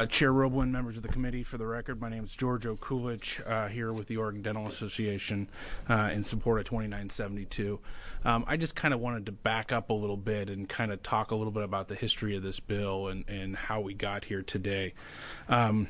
Chair Roblin, members of the committee, for the record, my name is George Okulich, here with the Oregon Dental Association in support of 2972. I just kind of wanted to back up a little bit and kind of talk a little bit about the history of this bill and how we got here today. In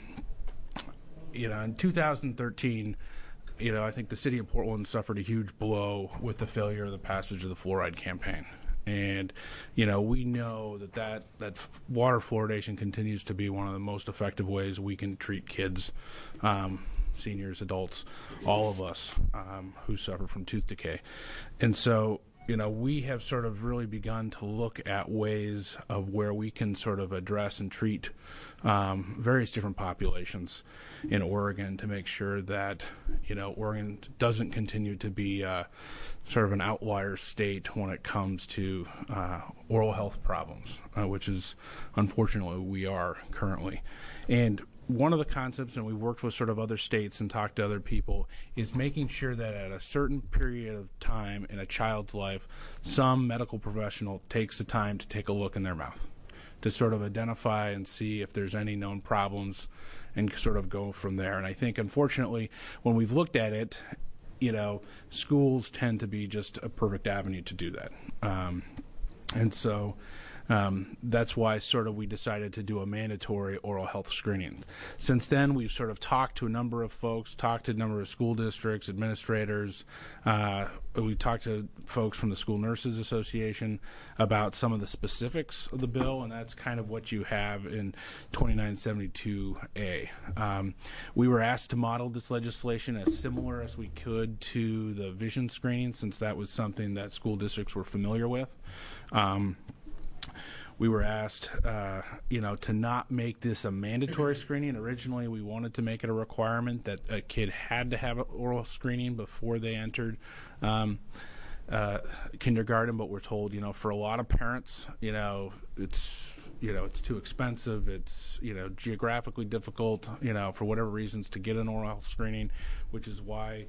2013, I think the city of Portland suffered a huge blow with the failure of the passage of the fluoride campaign. And, we know that water fluoridation continues to be one of the most effective ways we can treat kids, seniors, adults, all of us who suffer from tooth decay. And so, we have sort of really begun to look at ways of where we can sort of address and treat various different populations in Oregon to make sure that, Oregon doesn't continue to be sort of an outlier state when it comes to oral health problems, which is unfortunately we are currently. And one of the concepts, and we worked with sort of other states and talked to other people, is making sure that at a certain period of time in a child's life, some medical professional takes the time to take a look in their mouth to sort of identify and see if there's any known problems and sort of go from there. And I think, unfortunately, when we've looked at it, schools tend to be just a perfect avenue to do that. And so that's why sort of we decided to do a mandatory oral health screening. Since then, we've sort of talked to a number of folks, talked to a number of school districts, administrators. We talked to folks from the School Nurses Association about some of the specifics of the bill, and that's kind of what you have in 2972A. We were asked to model this legislation as similar as we could to the vision screening, since that was something that school districts were familiar with. We were asked, to not make this a mandatory screening. Originally, we wanted to make it a requirement that a kid had to have an oral screening before they entered kindergarten, but we're told, for a lot of parents, it's too expensive. It's, geographically difficult, for whatever reasons to get an oral health screening, which is why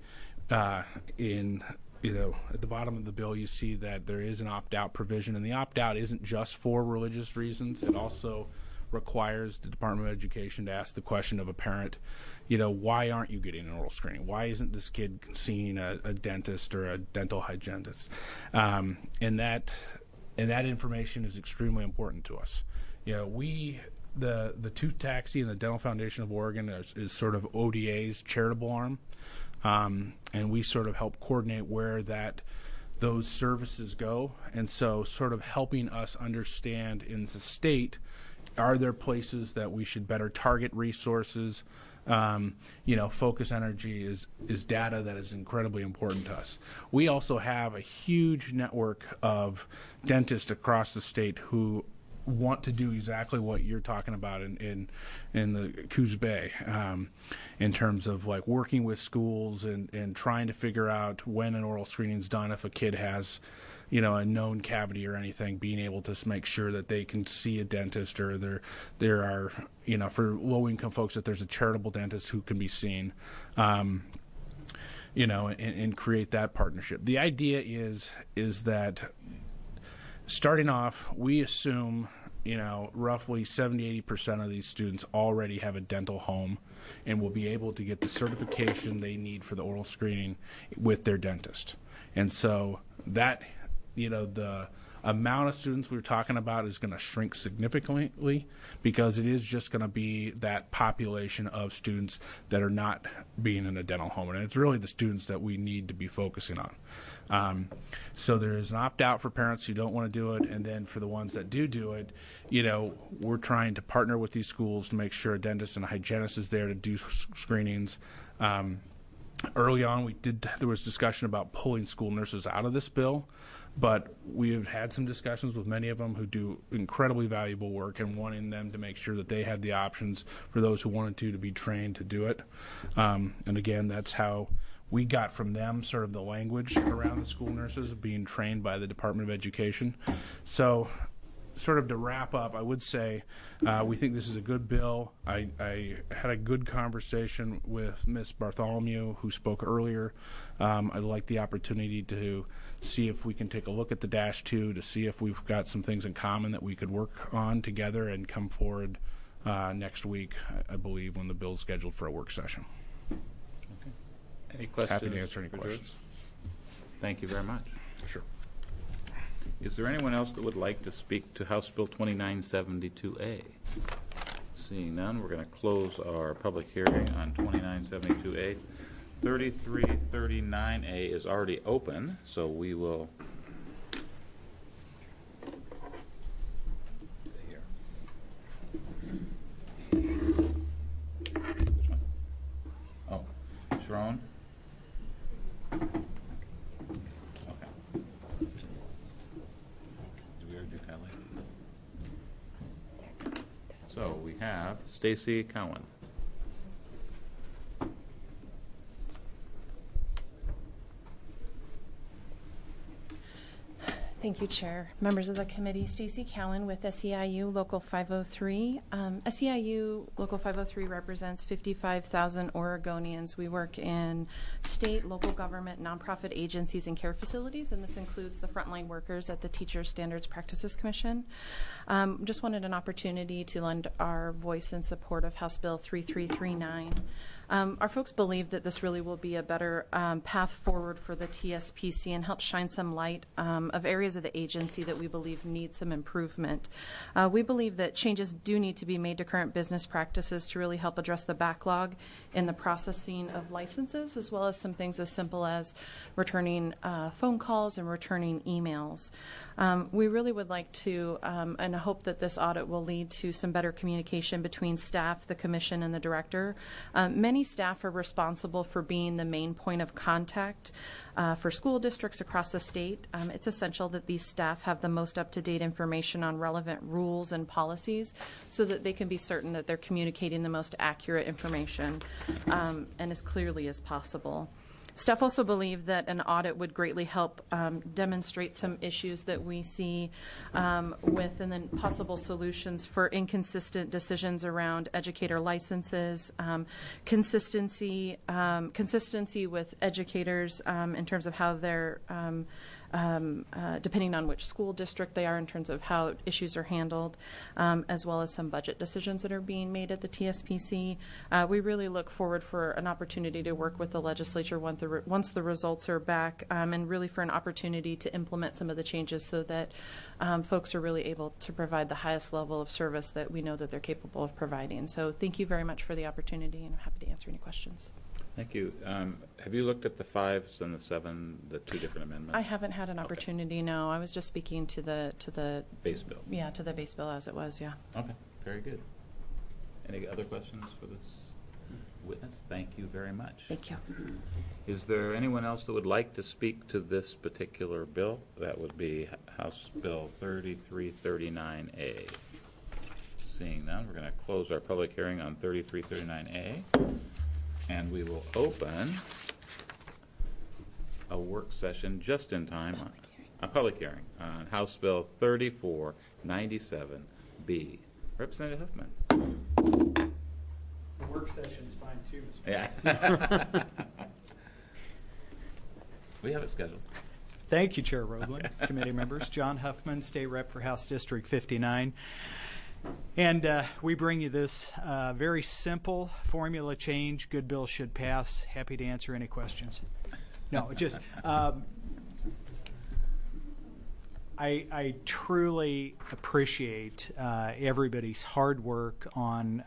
at the bottom of the bill, you see that there is an opt-out provision, and the opt-out isn't just for religious reasons. It also requires the Department of Education to ask the question of a parent, why aren't you getting an oral screening? Why isn't this kid seeing a dentist or a dental hygienist? And that information is extremely important to us. The Tooth Taxi and the Dental Foundation of Oregon is sort of ODA's charitable arm. And we sort of help coordinate where those services go. And so sort of helping us understand in the state, are there places that we should better target resources? Focus energy is data that is incredibly important to us. We also have a huge network of dentists across the state who want to do exactly what you're talking about in the Coos Bay, in terms of like working with schools and trying to figure out when an oral screening is done if a kid has a known cavity or anything, being able to make sure that they can see a dentist, or there are for low income folks that there's a charitable dentist who can be seen, and create that partnership. The idea is that starting off, we assume, roughly 70-80% of these students already have a dental home and will be able to get the certification they need for the oral screening with their dentist. And so that, the amount of students we were talking about is going to shrink significantly, because it is just going to be that population of students that are not being in a dental home. And it's really the students that we need to be focusing on. So there is an opt-out for parents who don't want to do it, and then for the ones that do it, we're trying to partner with these schools to make sure a dentist and a hygienist is there to do screenings. Early on, there was discussion about pulling school nurses out of this bill, but we've had some discussions with many of them who do incredibly valuable work, and wanting them to make sure that they had the options for those who wanted to be trained to do it. And again, that's how we got from them sort of the language around the school nurses being trained by the Department of Education. So sort of to wrap up, I would say we think this is a good bill. I had a good conversation with Ms. Bartholomew, who spoke earlier. I'd like the opportunity to see if we can take a look at the -2 to see if we've got some things in common that we could work on together and come forward next week, I believe, when the bill's scheduled for a work session. Any questions? Happy to answer any questions. Thank you very much. Sure. Is there anyone else that would like to speak to House Bill 2972A? Seeing none, we're going to close our public hearing on 2972A. 3339A is already open, so we will. Oh, Sharon? Okay. Did we already do Kelly? So we have Stacy Cowan. Thank you, Chair. Members of the committee, Stacy Cowan with SEIU Local 503. SEIU Local 503 represents 55,000 Oregonians. We work in state, local government, nonprofit agencies, and care facilities, and this includes the frontline workers at the Teacher Standards Practices Commission. Just wanted an opportunity to lend our voice in support of House Bill 3339. Our folks believe that this really will be a better path forward for the TSPC and help shine some light of areas of the agency that we believe need some improvement. We believe that changes do need to be made to current business practices to really help address the backlog in the processing of licenses, as well as some things as simple as returning phone calls and returning emails. We really would like to and hope that this audit will lead to some better communication between staff, the commission, and the director. Many staff are responsible for being the main point of contact for school districts across the state. It's essential that these staff have the most up-to-date information on relevant rules and policies so that they can be certain that they're communicating the most accurate information and as clearly as possible. Staff also believe that an audit would greatly help demonstrate some issues that we see with and then possible solutions for inconsistent decisions around educator licenses, consistency with educators in terms of how they're depending on which school district they are in terms of how issues are handled, as well as some budget decisions that are being made at the TSPC. We really look forward for an opportunity to work with the legislature once the results are back, and really for an opportunity to implement some of the changes so that folks are really able to provide the highest level of service that we know that they're capable of providing. So thank you very much for the opportunity, and I'm happy to answer any questions. Thank you. Have you looked at the 5s and the 7, the two different amendments? I haven't had an opportunity, no. I was just speaking to the base bill. Yeah, to the base bill as it was, yeah. Okay, very good. Any other questions for this witness? Thank you very much. Thank you. Is there anyone else that would like to speak to this particular bill? That would be House Bill 3339A. Seeing none, we're going to close our public hearing on 3339A. And we will open a work session just in time, a public hearing on House Bill 3497B. Representative Huffman. The work session's fine too, Mr. Yeah. We have it scheduled. Thank you, Chair Roeblen, committee members. John Huffman, State Rep for House District 59. And we bring you this very simple formula change. Good bill should pass. Happy to answer any questions. No, just I truly appreciate everybody's hard work on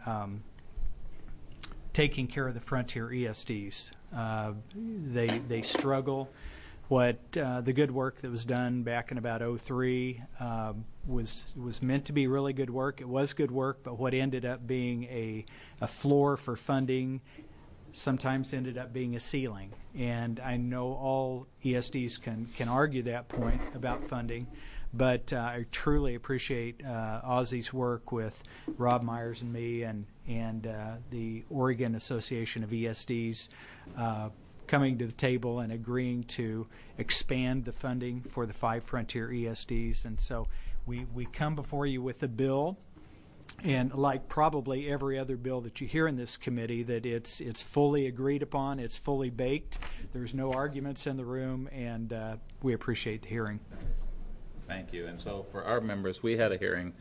taking care of the Frontier ESDs. They struggle. What the good work that was done back in about 2003 was meant to be really good work. It was good work, but what ended up being a floor for funding sometimes ended up being a ceiling. And I know all ESDs can argue that point about funding, but I truly appreciate Ozzy's work with Rob Myers and me and the Oregon Association of ESDs coming to the table and agreeing to expand the funding for the 5 Frontier ESDs. And so we come before you with a bill, and like probably every other bill that you hear in this committee, that it's fully agreed upon, it's fully baked, there's no arguments in the room, and we appreciate the hearing. Thank you. And so for our members, we had a hearing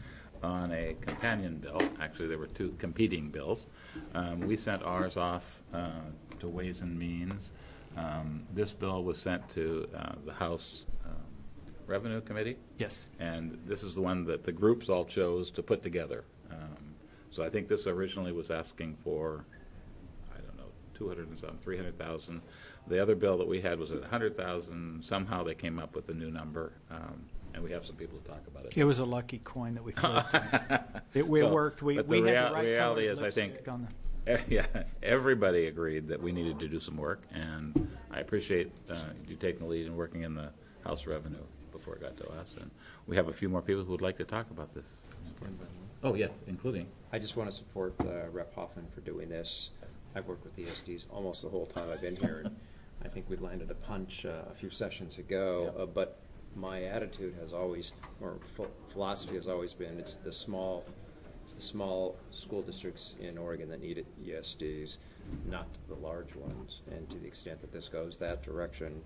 on a companion bill. Actually, there were two competing bills. We sent ours off to Ways and Means. This bill was sent to the House Revenue Committee. Yes. And this is the one that the groups all chose to put together. So I think this originally was asking for, I don't know, 200 and some, 300,000. The other bill that we had was at 100,000. Somehow they came up with a new number, and we have some people to talk about it. It was a lucky coin that we flipped. It worked. We had the right reality colored is, I think, lipstick on yeah, everybody agreed that we needed to do some work, and I appreciate you taking the lead and working in the House Revenue before it got to us. And we have a few more people who would like to talk about this. Oh, yes, including. I just want to support Rep. Hoffman for doing this. I've worked with the ESDs almost the whole time I've been here, and I think we landed a punch a few sessions ago. But my attitude has always, or philosophy has always been, it's the small school districts in Oregon that need ESDs, not the large ones. And to the extent that this goes that direction,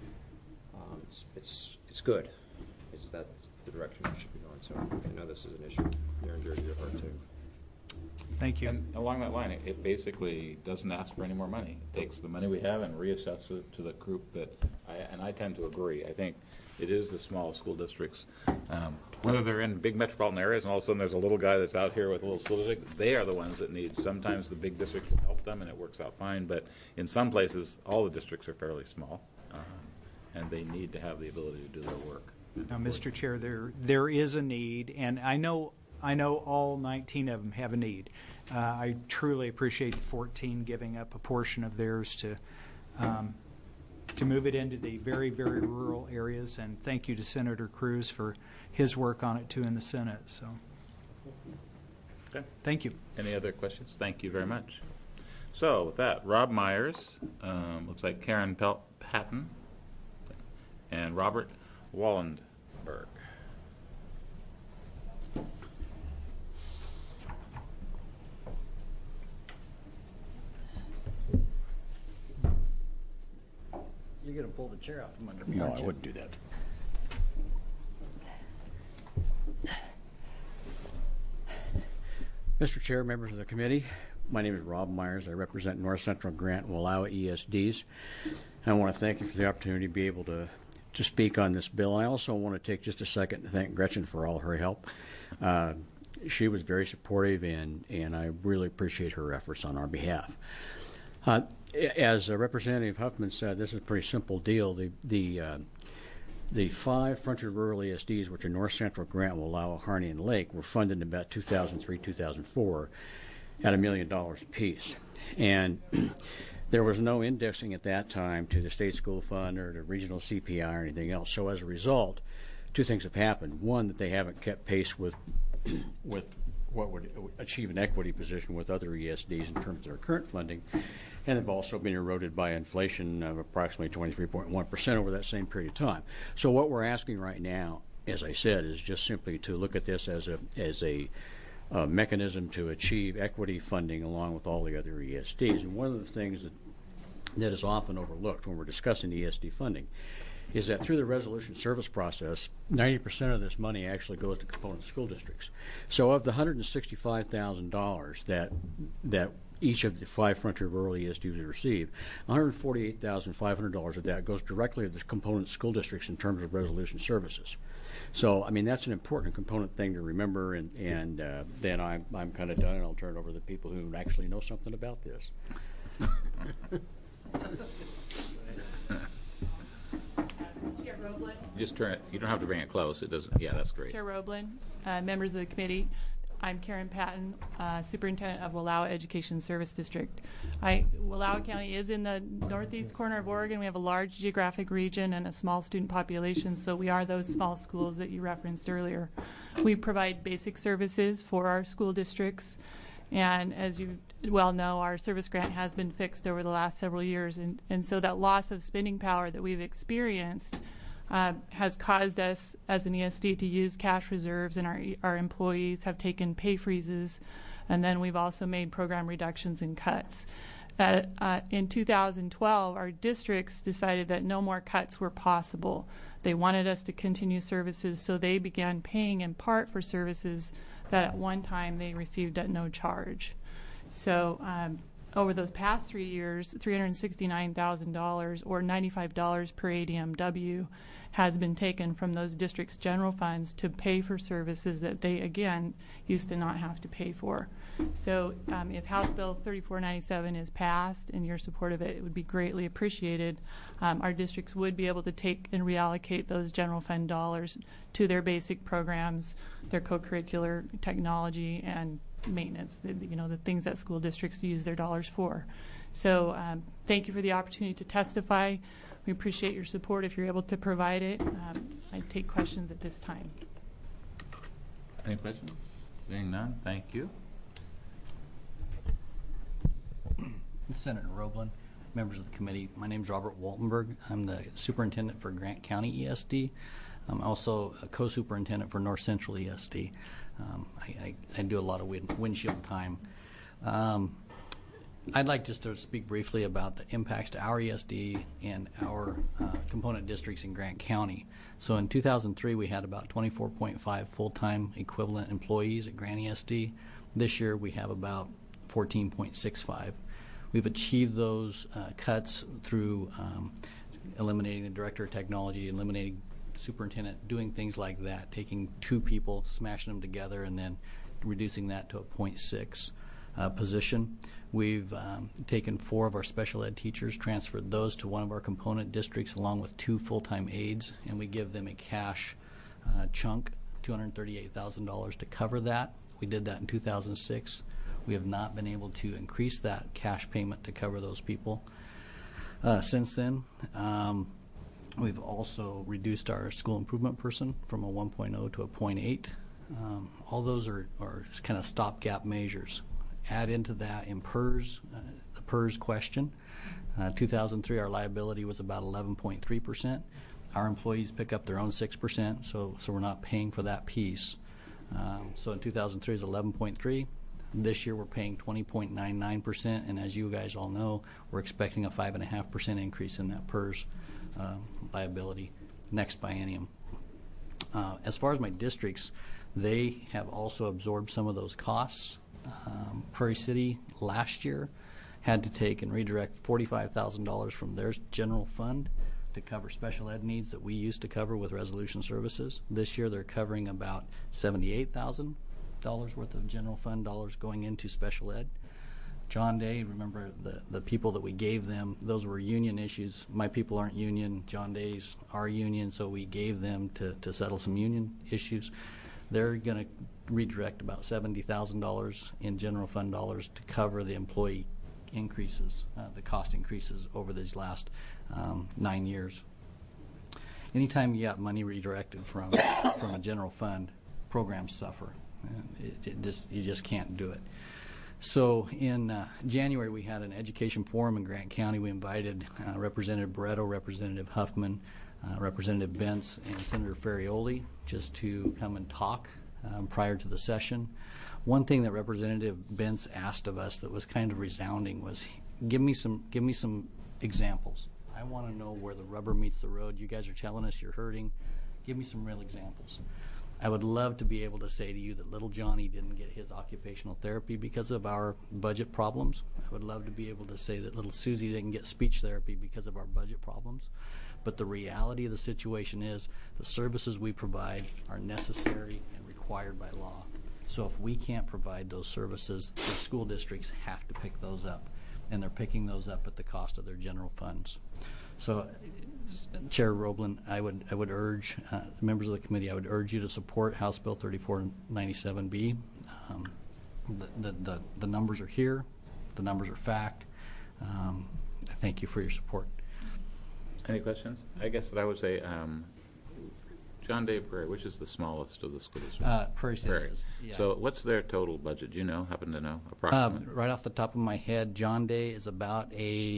it's good. That's the direction we should be going. So I know this is an issue near and dear to your heart too. Thank you. And along that line, it basically doesn't ask for any more money. It takes the money we have and reassesses it to the group that, I tend to agree. I think it is the small school districts. Whether they're in big metropolitan areas and all of a sudden there's a little guy that's out here with a little school district, they are the ones that need. Sometimes the big districts will help them and it works out fine, but in some places all the districts are fairly small, and they need to have the ability to do their work. Now, Mr. Chair, there is a need, and I know all 19 of them have a need. I truly appreciate the 14 giving up a portion of theirs to move it into the very, very rural areas, and thank you to Senator Cruz for his work on it too in the Senate. So, okay. Thank you. Any other questions? Thank you very much. So with that, Rob Myers, looks like Karen Patton, and Robert Wallenberg. You're going to pull the chair out from under me, No, aren't I you? wouldn't do that. Mr. Chair, members of the committee, my name is Rob Myers. I represent North Central Grant Wallowa ESDs. I want to thank you for the opportunity to be able to speak on this bill. I also want to take just a second to thank Gretchen for all her help. She was very supportive, and I really appreciate her efforts on our behalf. As Representative Huffman said, this is a pretty simple deal. The 5 frontier rural ESDs, which are North Central, Grant, Wallowa, Harney, and Lake, were funded in about 2003-2004 at $1 million apiece. And there was no indexing at that time to the state school fund or the regional CPI or anything else. So as a result, two things have happened. One, that they haven't kept pace with what would achieve an equity position with other ESDs in terms of their current funding, and they've also been eroded by inflation of approximately 23.1% over that same period of time. So what we're asking right now, as I said, is just simply to look at this as a mechanism to achieve equity funding along with all the other ESDs. And one of the things that is often overlooked when we're discussing ESD funding is that through the resolution service process, 90% of this money actually goes to component school districts. So of the $165,000 that each of the 5 frontier rural ESDs receive, $148,500 of that goes directly to the component school districts in terms of resolution services. So, I mean, that's an important component thing to remember, and then I'm kind of done, and I'll turn it over to the people who actually know something about this. Chair Roblin. Just turn it. You don't have to bring it close. It doesn't. Yeah, that's great. Chair Roblin, members of the committee, I'm Karen Patton, Superintendent of Wallowa Education Service District. Wallowa County is in the northeast corner of Oregon. We have a large geographic region and a small student population, so we are those small schools that you referenced earlier. We provide basic services for our school districts, and as you well know, our service grant has been fixed over the last several years, and so that loss of spending power that we've experienced has caused us as an ESD to use cash reserves, and our employees have taken pay freezes, and then we've also made program reductions and cuts. In 2012, our districts decided that no more cuts were possible. They wanted us to continue services, so they began paying in part for services that at one time they received at no charge. So over those past 3 years, $369,000 or $95 per ADMW has been taken from those districts' general funds to pay for services that they, again, used to not have to pay for. So if House Bill 3497 is passed and your support of it, it would be greatly appreciated. Our districts would be able to take and reallocate those general fund dollars to their basic programs, their co-curricular technology, and maintenance, the things that school districts use their dollars for. So thank you for the opportunity to testify. We appreciate your support if you're able to provide it. I take questions at this time. Any questions? Seeing none, thank you. Senator Roblin, members of the committee, my name is Robert Waltenberg. I'm the superintendent for Grant County ESD. I'm also a co-superintendent for North Central ESD. I do a lot of windshield time. I'd like just to speak briefly about the impacts to our ESD and our component districts in Grant County. So in 2003, we had about 24.5 full-time equivalent employees at Grant ESD. This year, we have about 14.65. We've achieved those cuts through eliminating the director of technology, eliminating superintendent, doing things like that, taking 2 people, smashing them together, and then reducing that to a 0.6 position. We've taken 4 of our special ed teachers, transferred those to one of our component districts along with 2 full-time aides, and we give them a cash chunk, $238,000 to cover that. We did that in 2006. We have not been able to increase that cash payment to cover those people since then. We've also reduced our school improvement person from a 1.0 to a 0.8. All those are kind of stopgap measures. Add into that in PERS, the PERS question. 2003, our liability was about 11.3%. Our employees pick up their own 6%, so we're not paying for that piece. So in 2003, it was 11.3. This year, we're paying 20.99%, and as you guys all know, we're expecting a 5.5% increase in that PERS liability next biennium. As far as my districts, they have also absorbed some of those costs. Prairie City last year had to take and redirect $45,000 from their general fund to cover special ed needs that we used to cover with resolution services. This year they're covering about $78,000 worth of general fund dollars going into special ed. John Day, remember the people that we gave them, those were union issues. My people aren't union, John Day's are union, so we gave them to settle some union issues. They're going to redirect about $70,000 in general fund dollars to cover the employee increases, the cost increases over these last 9 years. Anytime you got money redirected from a general fund, programs suffer. You just can't do it. So in January, we had an education forum in Grant County. We invited Representative Barreto, Representative Huffman, Representative Bentz, and Senator Ferrioli just to come and talk prior to the session. One thing that Representative Bentz asked of us that was kind of resounding was, give me some examples. I want to know where the rubber meets the road. You guys are telling us you're hurting. Give me some real examples. I would love to be able to say to you that little Johnny didn't get his occupational therapy because of our budget problems. I would love to be able to say that little Susie didn't get speech therapy because of our budget problems. But the reality of the situation is the services we provide are necessary and required by law. So if we can't provide those services, the school districts have to pick those up, and they're picking those up at the cost of their general funds. So, Chair Roblin, I would urge the members of the committee, I would urge you to support House Bill 3497B. The numbers are here. The numbers are fact. Thank you for your support. Any questions? I guess that I would say John Day Prairie, which is the smallest of the school districts? Prairie City is. Yeah. So what's their total budget? Do you know? Happen to know? Approximately? Right off the top of my head, John Day is about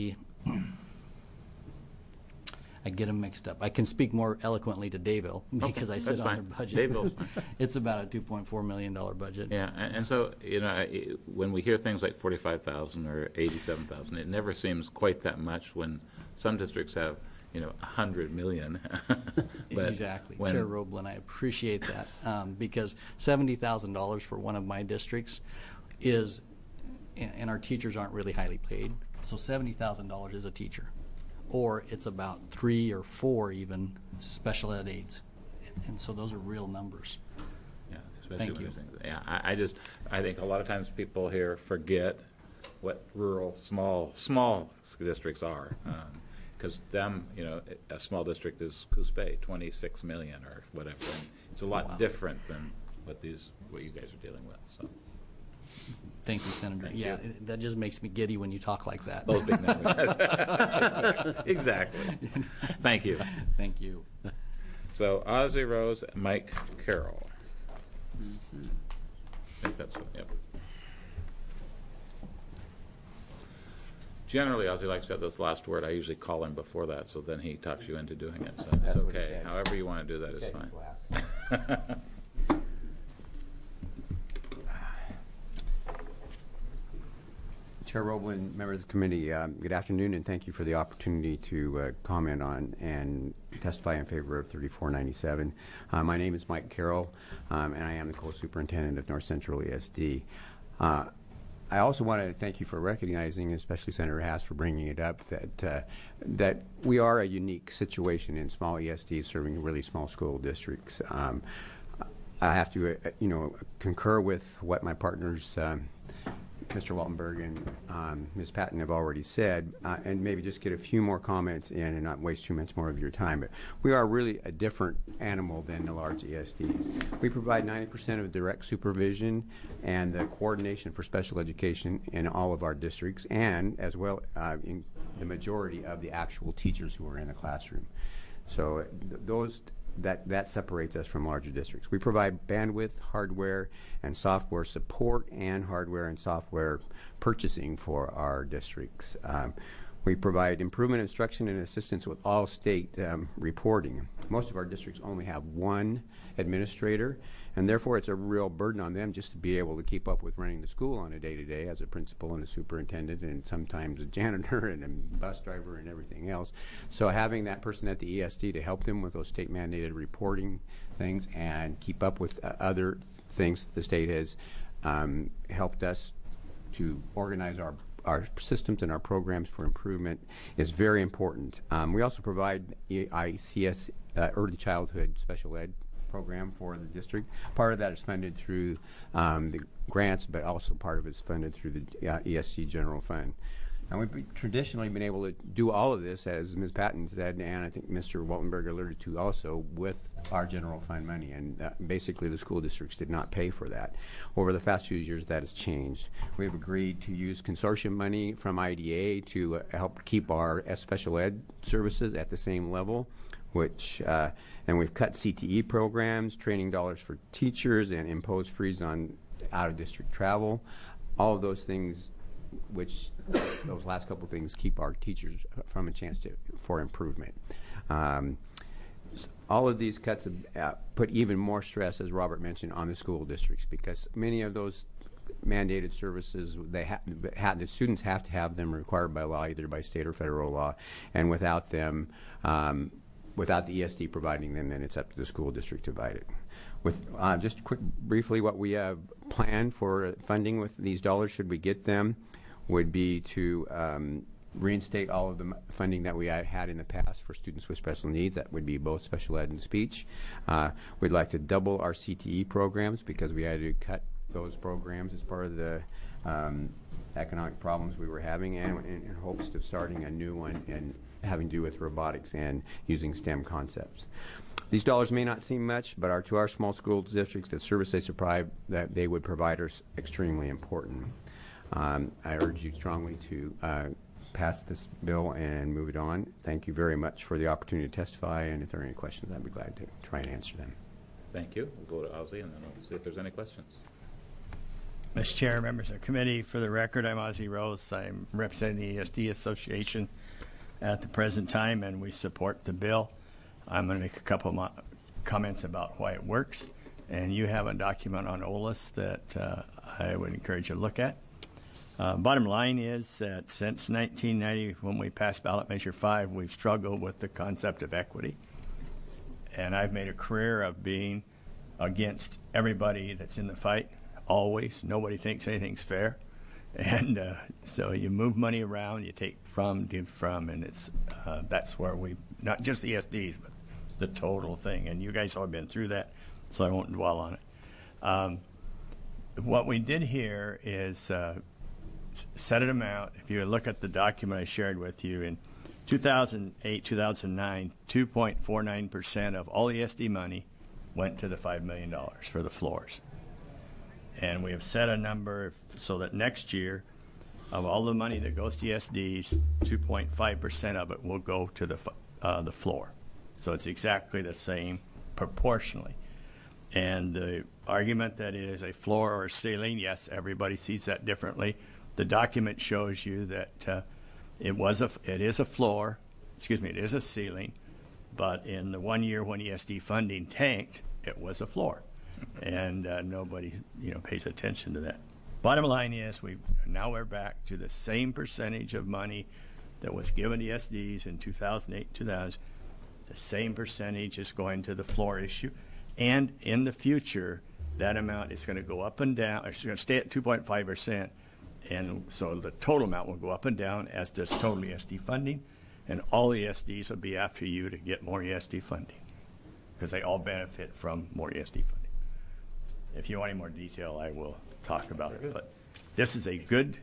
I get them mixed up. I can speak more eloquently to Dayville because I sit on their budget. Dayville's fine. It's about a $2.4 million budget. Yeah, and so, when we hear things like $45,000 or $87,000, it never seems quite that much when some districts have $100 million. But exactly. Chair Roblin, I appreciate that because $70,000 for one of my districts is, and our teachers aren't really highly paid, so $70,000 is a teacher. Or it's about 3 or 4 even special ed aides. And so those are real numbers. Yeah, especially Thank you. Yeah, I think a lot of times people here forget what rural, small districts are. Because a small district is Coos Bay, 26 million or whatever. And it's a lot different than what you guys are dealing with. So. Thank you, Senator. That just makes me giddy when you talk like that. Those big numbers. Exactly. Thank you. Thank you. So Ozzie Rose, Mike Carroll. I think that's it. Yep. Generally, Ozzie likes to have this last word. I usually call him before that, so then he talks you into doing it. So it's okay. However you want to do that is fine. Chair Roblin, members of the committee, good afternoon, and thank you for the opportunity to comment on and testify in favor of 3497. My name is Mike Carroll, and I am the co-superintendent of North Central ESD. I also want to thank you for recognizing, especially Senator Haas, for bringing it up, that we are a unique situation in small ESDs serving really small school districts. I have to, concur with what my partners, Mr. Waltenberg and Ms. Patton have already said, and maybe just get a few more comments in and not waste too much more of your time. But we are really a different animal than the large ESDs. We provide 90% of direct supervision and the coordination for special education in all of our districts, and as well in the majority of the actual teachers who are in the classroom. So that separates us from larger districts. We provide bandwidth, hardware, and software support, and hardware and software purchasing for our districts. We provide improvement instruction and assistance with all state reporting. Most of our districts only have one administrator, and therefore it's a real burden on them just to be able to keep up with running the school on a day-to-day as a principal and a superintendent and sometimes a janitor and a bus driver and everything else. So having that person at the ESD to help them with those state-mandated reporting things and keep up with other things that the state has helped us to organize our systems and our programs for improvement is very important. We also provide EICS, Early Childhood Special Ed program for the district. Part of that is funded through the grants, but also part of it is funded through the ESG General Fund. And we've traditionally been able to do all of this, as Ms. Patton said, and I think Mr. Waltenberg alluded to also, with our general fund money. And basically the school districts did not pay for that. Over the past few years, that has changed. We've agreed to use consortium money from IDA to help keep our special ed services at the same level, and we've cut CTE programs, training dollars for teachers, and imposed freeze on out-of-district travel. All of those things, those last couple of things, keep our teachers from a chance for improvement. All of these cuts have put even more stress, as Robert mentioned, on the school districts, because many of those mandated services, the students have to have them required by law, either by state or federal law, and without them, without the ESD providing them, then it's up to the school district to provide it. With just briefly, what we have planned for funding with these dollars, should we get them, would be to reinstate all of the funding that we had in the past for students with special needs. That would be both special ed and speech. We'd like to double our CTE programs because we had to cut those programs as part of the economic problems we were having, and in hopes of starting a new one and having to do with robotics and using STEM concepts. These dollars may not seem much, but to our small school districts, the service that they would provide are extremely important. I urge you strongly to pass this bill and move it on. Thank you very much for the opportunity to testify, and if there are any questions, I'd be glad to try and answer them. Thank you. We'll go to Ozzie, and then we'll see if there's any questions. Mr. Chair, members of the committee, for the record, I'm Ozzie Rose. I'm representing the ESD Association at the present time, and we support the bill. I'm going to make a couple of comments about why it works, and you have a document on OLAS that I would encourage you to look at. Bottom line is that since 1990, when we passed Ballot Measure 5, we've struggled with the concept of equity. And I've made a career of being against everybody that's in the fight, always. Nobody thinks anything's fair. And so you move money around, you take from, give from, and that's where we, not just the ESDs, but the total thing. And you guys all have been through that, so I won't dwell on it. What we did here is set an amount. If you look at the document I shared with you, in 2008, 2009, 2.49% of all ESD money went to the $5 million for the floors. And we have set a number so that next year, of all the money that goes to ESDs, 2.5% of it will go to the floor. So it's exactly the same proportionally. And the argument that it is a floor or a ceiling, yes, everybody sees that differently. The document shows you that it is a floor, it is a ceiling, but in the 1 year when ESD funding tanked, it was a floor. And nobody pays attention to that. Bottom line is now we're back to the same percentage of money that was given to ESDs in 2008, 2000. The same percentage is going to the floor issue. And in the future, that amount is going to go up and down. It's going to stay at 2.5%. And so the total amount will go up and down, as does total ESD funding. And all the ESDs will be after you to get more ESD funding, because they all benefit from more ESD funding. If you want any more detail, I will talk about it. But this is a good,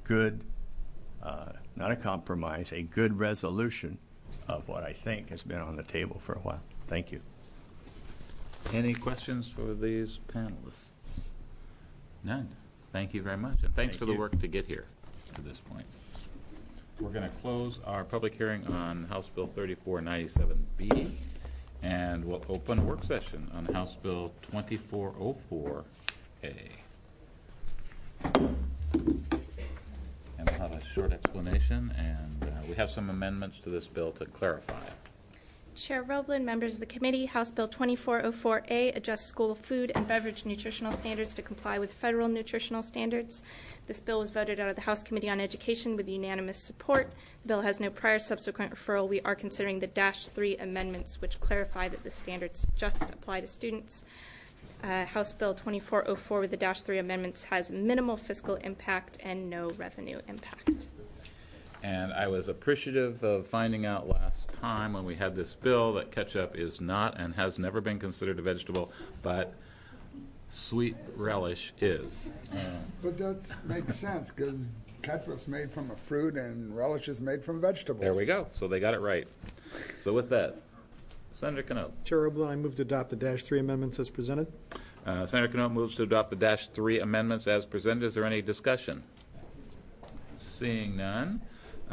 not a compromise, a good resolution of what I think has been on the table for a while. Thank you. Any questions for these panelists? None. Thank you very much. And thanks for the work to get here to this point. We're going to close our public hearing on House Bill 3497B, and we'll open a work session on House Bill 2404A. And we'll have a short explanation, and we have some amendments to this bill to clarify. Chair Roblin, members of the committee, House Bill 2404A adjusts school food and beverage nutritional standards to comply with federal nutritional standards. This bill was voted out of the House Committee on Education with unanimous support. The bill has no prior subsequent referral. We are considering the -3 amendments, which clarify that the standards just apply to students. House Bill 2404 with the -3 amendments has minimal fiscal impact and no revenue impact. And I was appreciative of finding out last time when we had this bill that ketchup is not and has never been considered a vegetable, but sweet relish is. But that makes sense, because ketchup's made from a fruit and relish is made from vegetables. There we go. So they got it right. So with that, Senator Canote. Chair Roblin, I move to adopt the -3 amendments as presented. Senator Canote moves to adopt the -3 amendments as presented. Is there any discussion? Seeing none.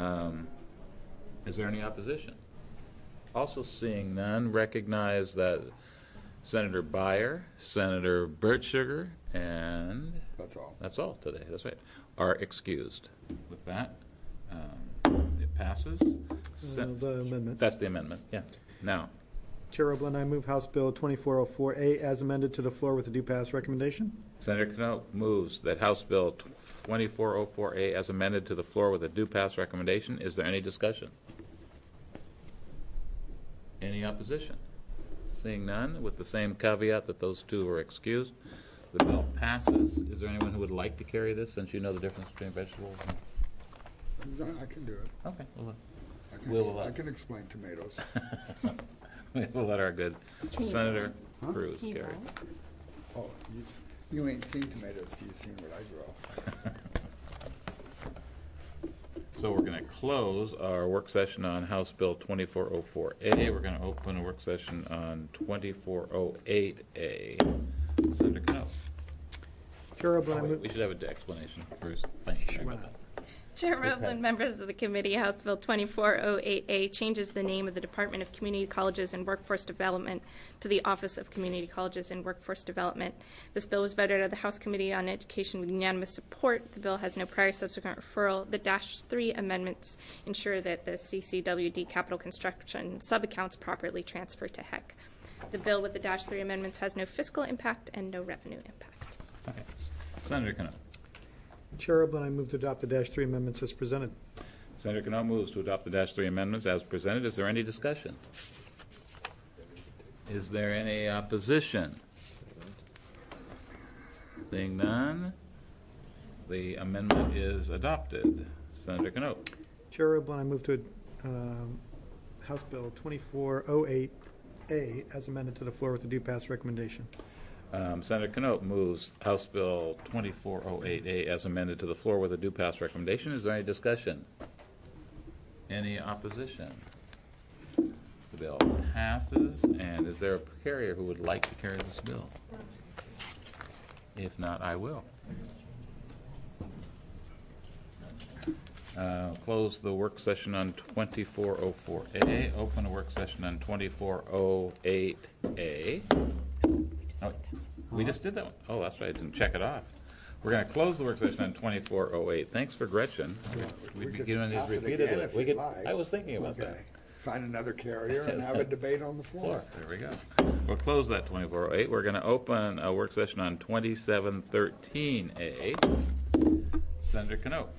Is there any opposition? Also seeing none, recognize that Senator Beyer, Senator Burtsugar, and that's all today. That's right. Are excused. With that, it passes. The amendment. That's the amendment. Yeah. Now, Chair Roblin, I move House Bill 2404A as amended to the floor with a due pass recommendation. Senator Canote moves that House Bill 2404A as amended to the floor with a due pass recommendation. Is there any discussion? Any opposition? Seeing none, with the same caveat that those two are excused, the bill passes. Is there anyone who would like to carry this, since you know the difference between vegetables? I can do it. Okay. I can explain tomatoes. We'll let our good Senator Cruz carry. Oh, you ain't seen tomatoes till you've seen what I grow. So we're going to close our work session on House Bill 2404A. We're going to open a work session on 2408A. Senator Canote. Chair Roblin, we should have an explanation first. Thank you. Chair Roblin, members of the committee, House Bill 2408A changes the name of the Department of Community Colleges and Workforce Development to the Office of Community Colleges and Workforce Development. This bill was voted out of the House Committee on Education with unanimous support. The bill has no prior subsequent referral. The -3 amendments ensure that the CCWD capital construction sub-accounts properly transfer to HEC. The bill with the -3 amendments has no fiscal impact and no revenue impact. Okay. Senator Canote. Chair Oblin, I move to adopt the -3 amendments as presented. Senator Cano moves to adopt the -3 amendments as presented. Is there any discussion? Is there any opposition? Seeing none, the amendment is adopted. Senator Cano. Chair Oblin, I move to House Bill 2408A as amended to the floor with a due pass recommendation. Senator Cano moves House Bill 2408A as amended to the floor with a due pass recommendation. Is there any discussion? Any opposition? The bill passes. And is there a carrier who would like to carry this bill? If not, I will. Close the work session on 2404A. Open a work session on 2408A. Oh, we just did that one. Oh, that's right. I didn't check it off. We're going to close the work session on 2408. Thanks for Gretchen. We could pass it again if you'd like. I was thinking about that. Sign another carrier and have a debate on the floor. There we go. We'll close that 2408. We're going to open a work session on 2713A. Senator Cano.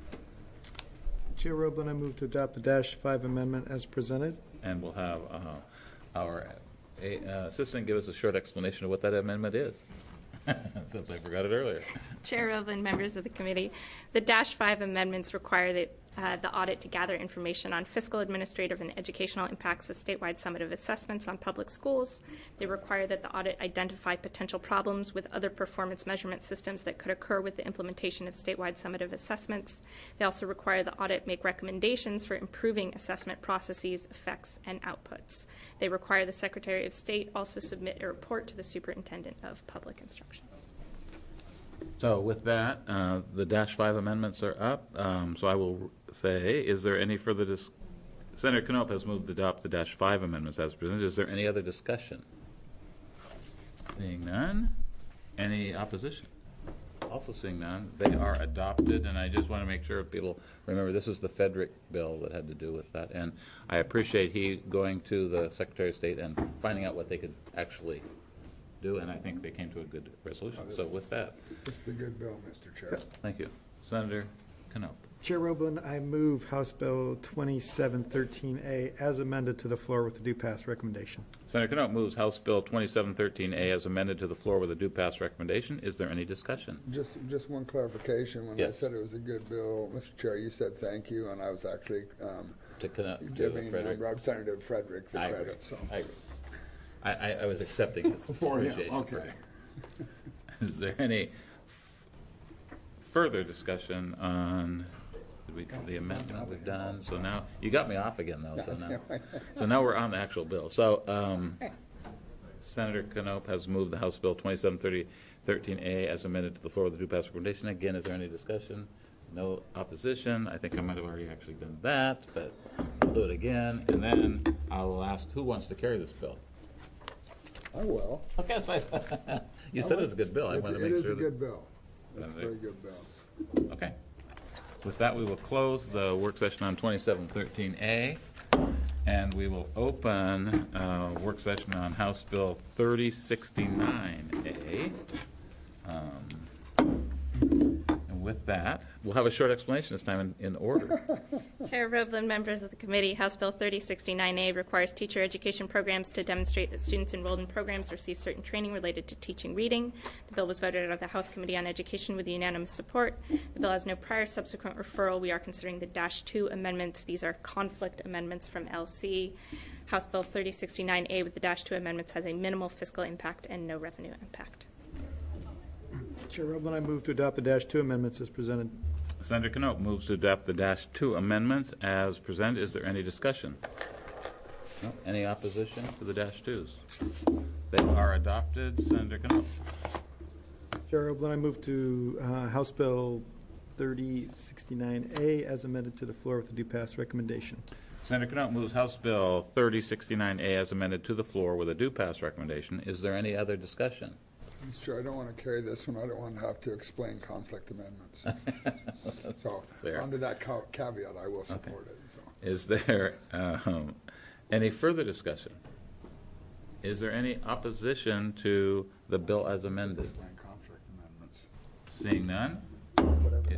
Chair Roblin, I move to adopt the -5 amendment as presented. And we'll have our assistant give us a short explanation of what that amendment is, since I forgot it earlier. Chair Roblin, members of the committee, the -5 amendments require that the audit to gather information on fiscal, administrative, and educational impacts of statewide summative assessments on public schools. They require that the audit identify potential problems with other performance measurement systems that could occur with the implementation of statewide summative assessments. They also require the audit make recommendations for improving assessment processes, effects, and outputs. They require the Secretary of State also submit a report to the Superintendent of Public Instruction. So with that, the -5 amendments are up. So I will say, is there any further Senator Knopp has moved to adopt the -5 amendments as presented. Is there any other discussion? Seeing none. Any opposition? Also seeing none. They are adopted, and I just want to make sure people remember this is the Federick bill that had to do with that. And I appreciate he going to the Secretary of State and finding out what they could actually do, and I think they came to a good resolution. So with that. This is a good bill, Mr. Chair. Thank you. Senator Knopp. Chair Roblin, I move House Bill 2713A as amended to the floor with a due pass recommendation. Senator Knopp moves House Bill 2713A as amended to the floor with a due pass recommendation. Is there any discussion? Just one clarification. When I said it was a good bill, Mr. Chair, you said thank you, and I was actually giving Representative Frederick the credit. So. I agree. I was accepting his appreciation. Okay. Is there any further discussion on the amendment we've done? So now you got me off again, though. So now we're on the actual bill. So Senator Knopp has moved the House Bill 2713A as amended to the floor with the due pass recommendation. Again, is there any discussion? No opposition. I think I might have already actually done that, but we'll do it again, and then I will ask who wants to carry this bill. I will. Okay, so you said it was a good bill. I want to make sure. It is a good bill. It's a very good bill. Okay. With that, we will close the work session on 2713A, and we will open work session on House Bill 3069A. And with that, we'll have a short explanation this time in order. Chair Roblin, members of the committee, House Bill 3069A requires teacher education programs to demonstrate that students enrolled in programs receive certain training related to teaching reading. The bill was voted out of the House Committee on Education with unanimous support. The bill has no prior subsequent referral. We are considering the -2 amendments. These are conflict amendments from LC. House Bill 3069A with the -2 amendments has a minimal fiscal impact and no revenue impact. Chair Roblin, I move to adopt the -2 amendments as presented. Senator Knopp moves to adopt the -2 amendments as presented. Is there any discussion? No? Any opposition to the -2s? They are adopted. Senator Knopp. Chair Roblin, I move to House Bill 3069A as amended to the floor with a due pass recommendation. Senator Knopp moves House Bill 3069A as amended to the floor with a due pass recommendation. Is there any other discussion? Mr. Chair, I don't want to carry this one. I don't want to have to explain conflict amendments. So under that caveat, I will support it. So. Is there any further discussion? Is there any opposition to the bill as amended? Conflict amendments. Seeing none, it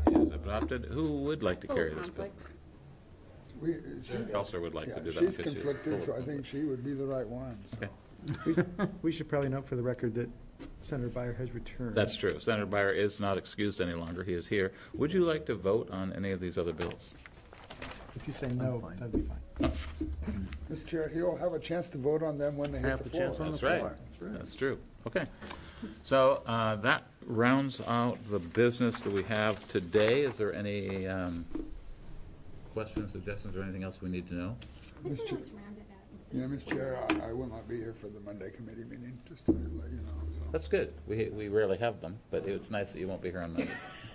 adopted. Who would like to carry this bill? She's Elser would like to do that. She's conflicted, so I think she would be the right one. So. Okay. We should probably note for the record that Senator Byer has returned. That's true. Senator Byer is not excused any longer. He is here. Would you like to vote on any of these other bills? If you say no, that'd be fine. Mr. Chair, he'll have a chance to vote on them when they hit the floor. That's right. That's true. Okay. So that rounds out the business that we have today. Is there any questions, suggestions, or anything else we need to know? Mr. Chair, I will not be here for the Monday committee meeting, just to let you know. So. That's good. We rarely have them, but it's nice that you won't be here on Monday.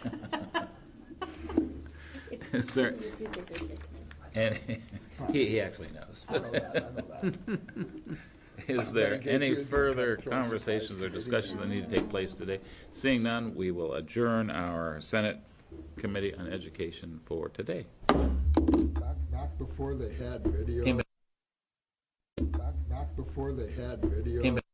Is there any, he actually knows. I know that. Is there any further conversations or discussions that need to take place today? Seeing none, we will adjourn our Senate Committee on Education for today. Back before they had video. Back before they had video.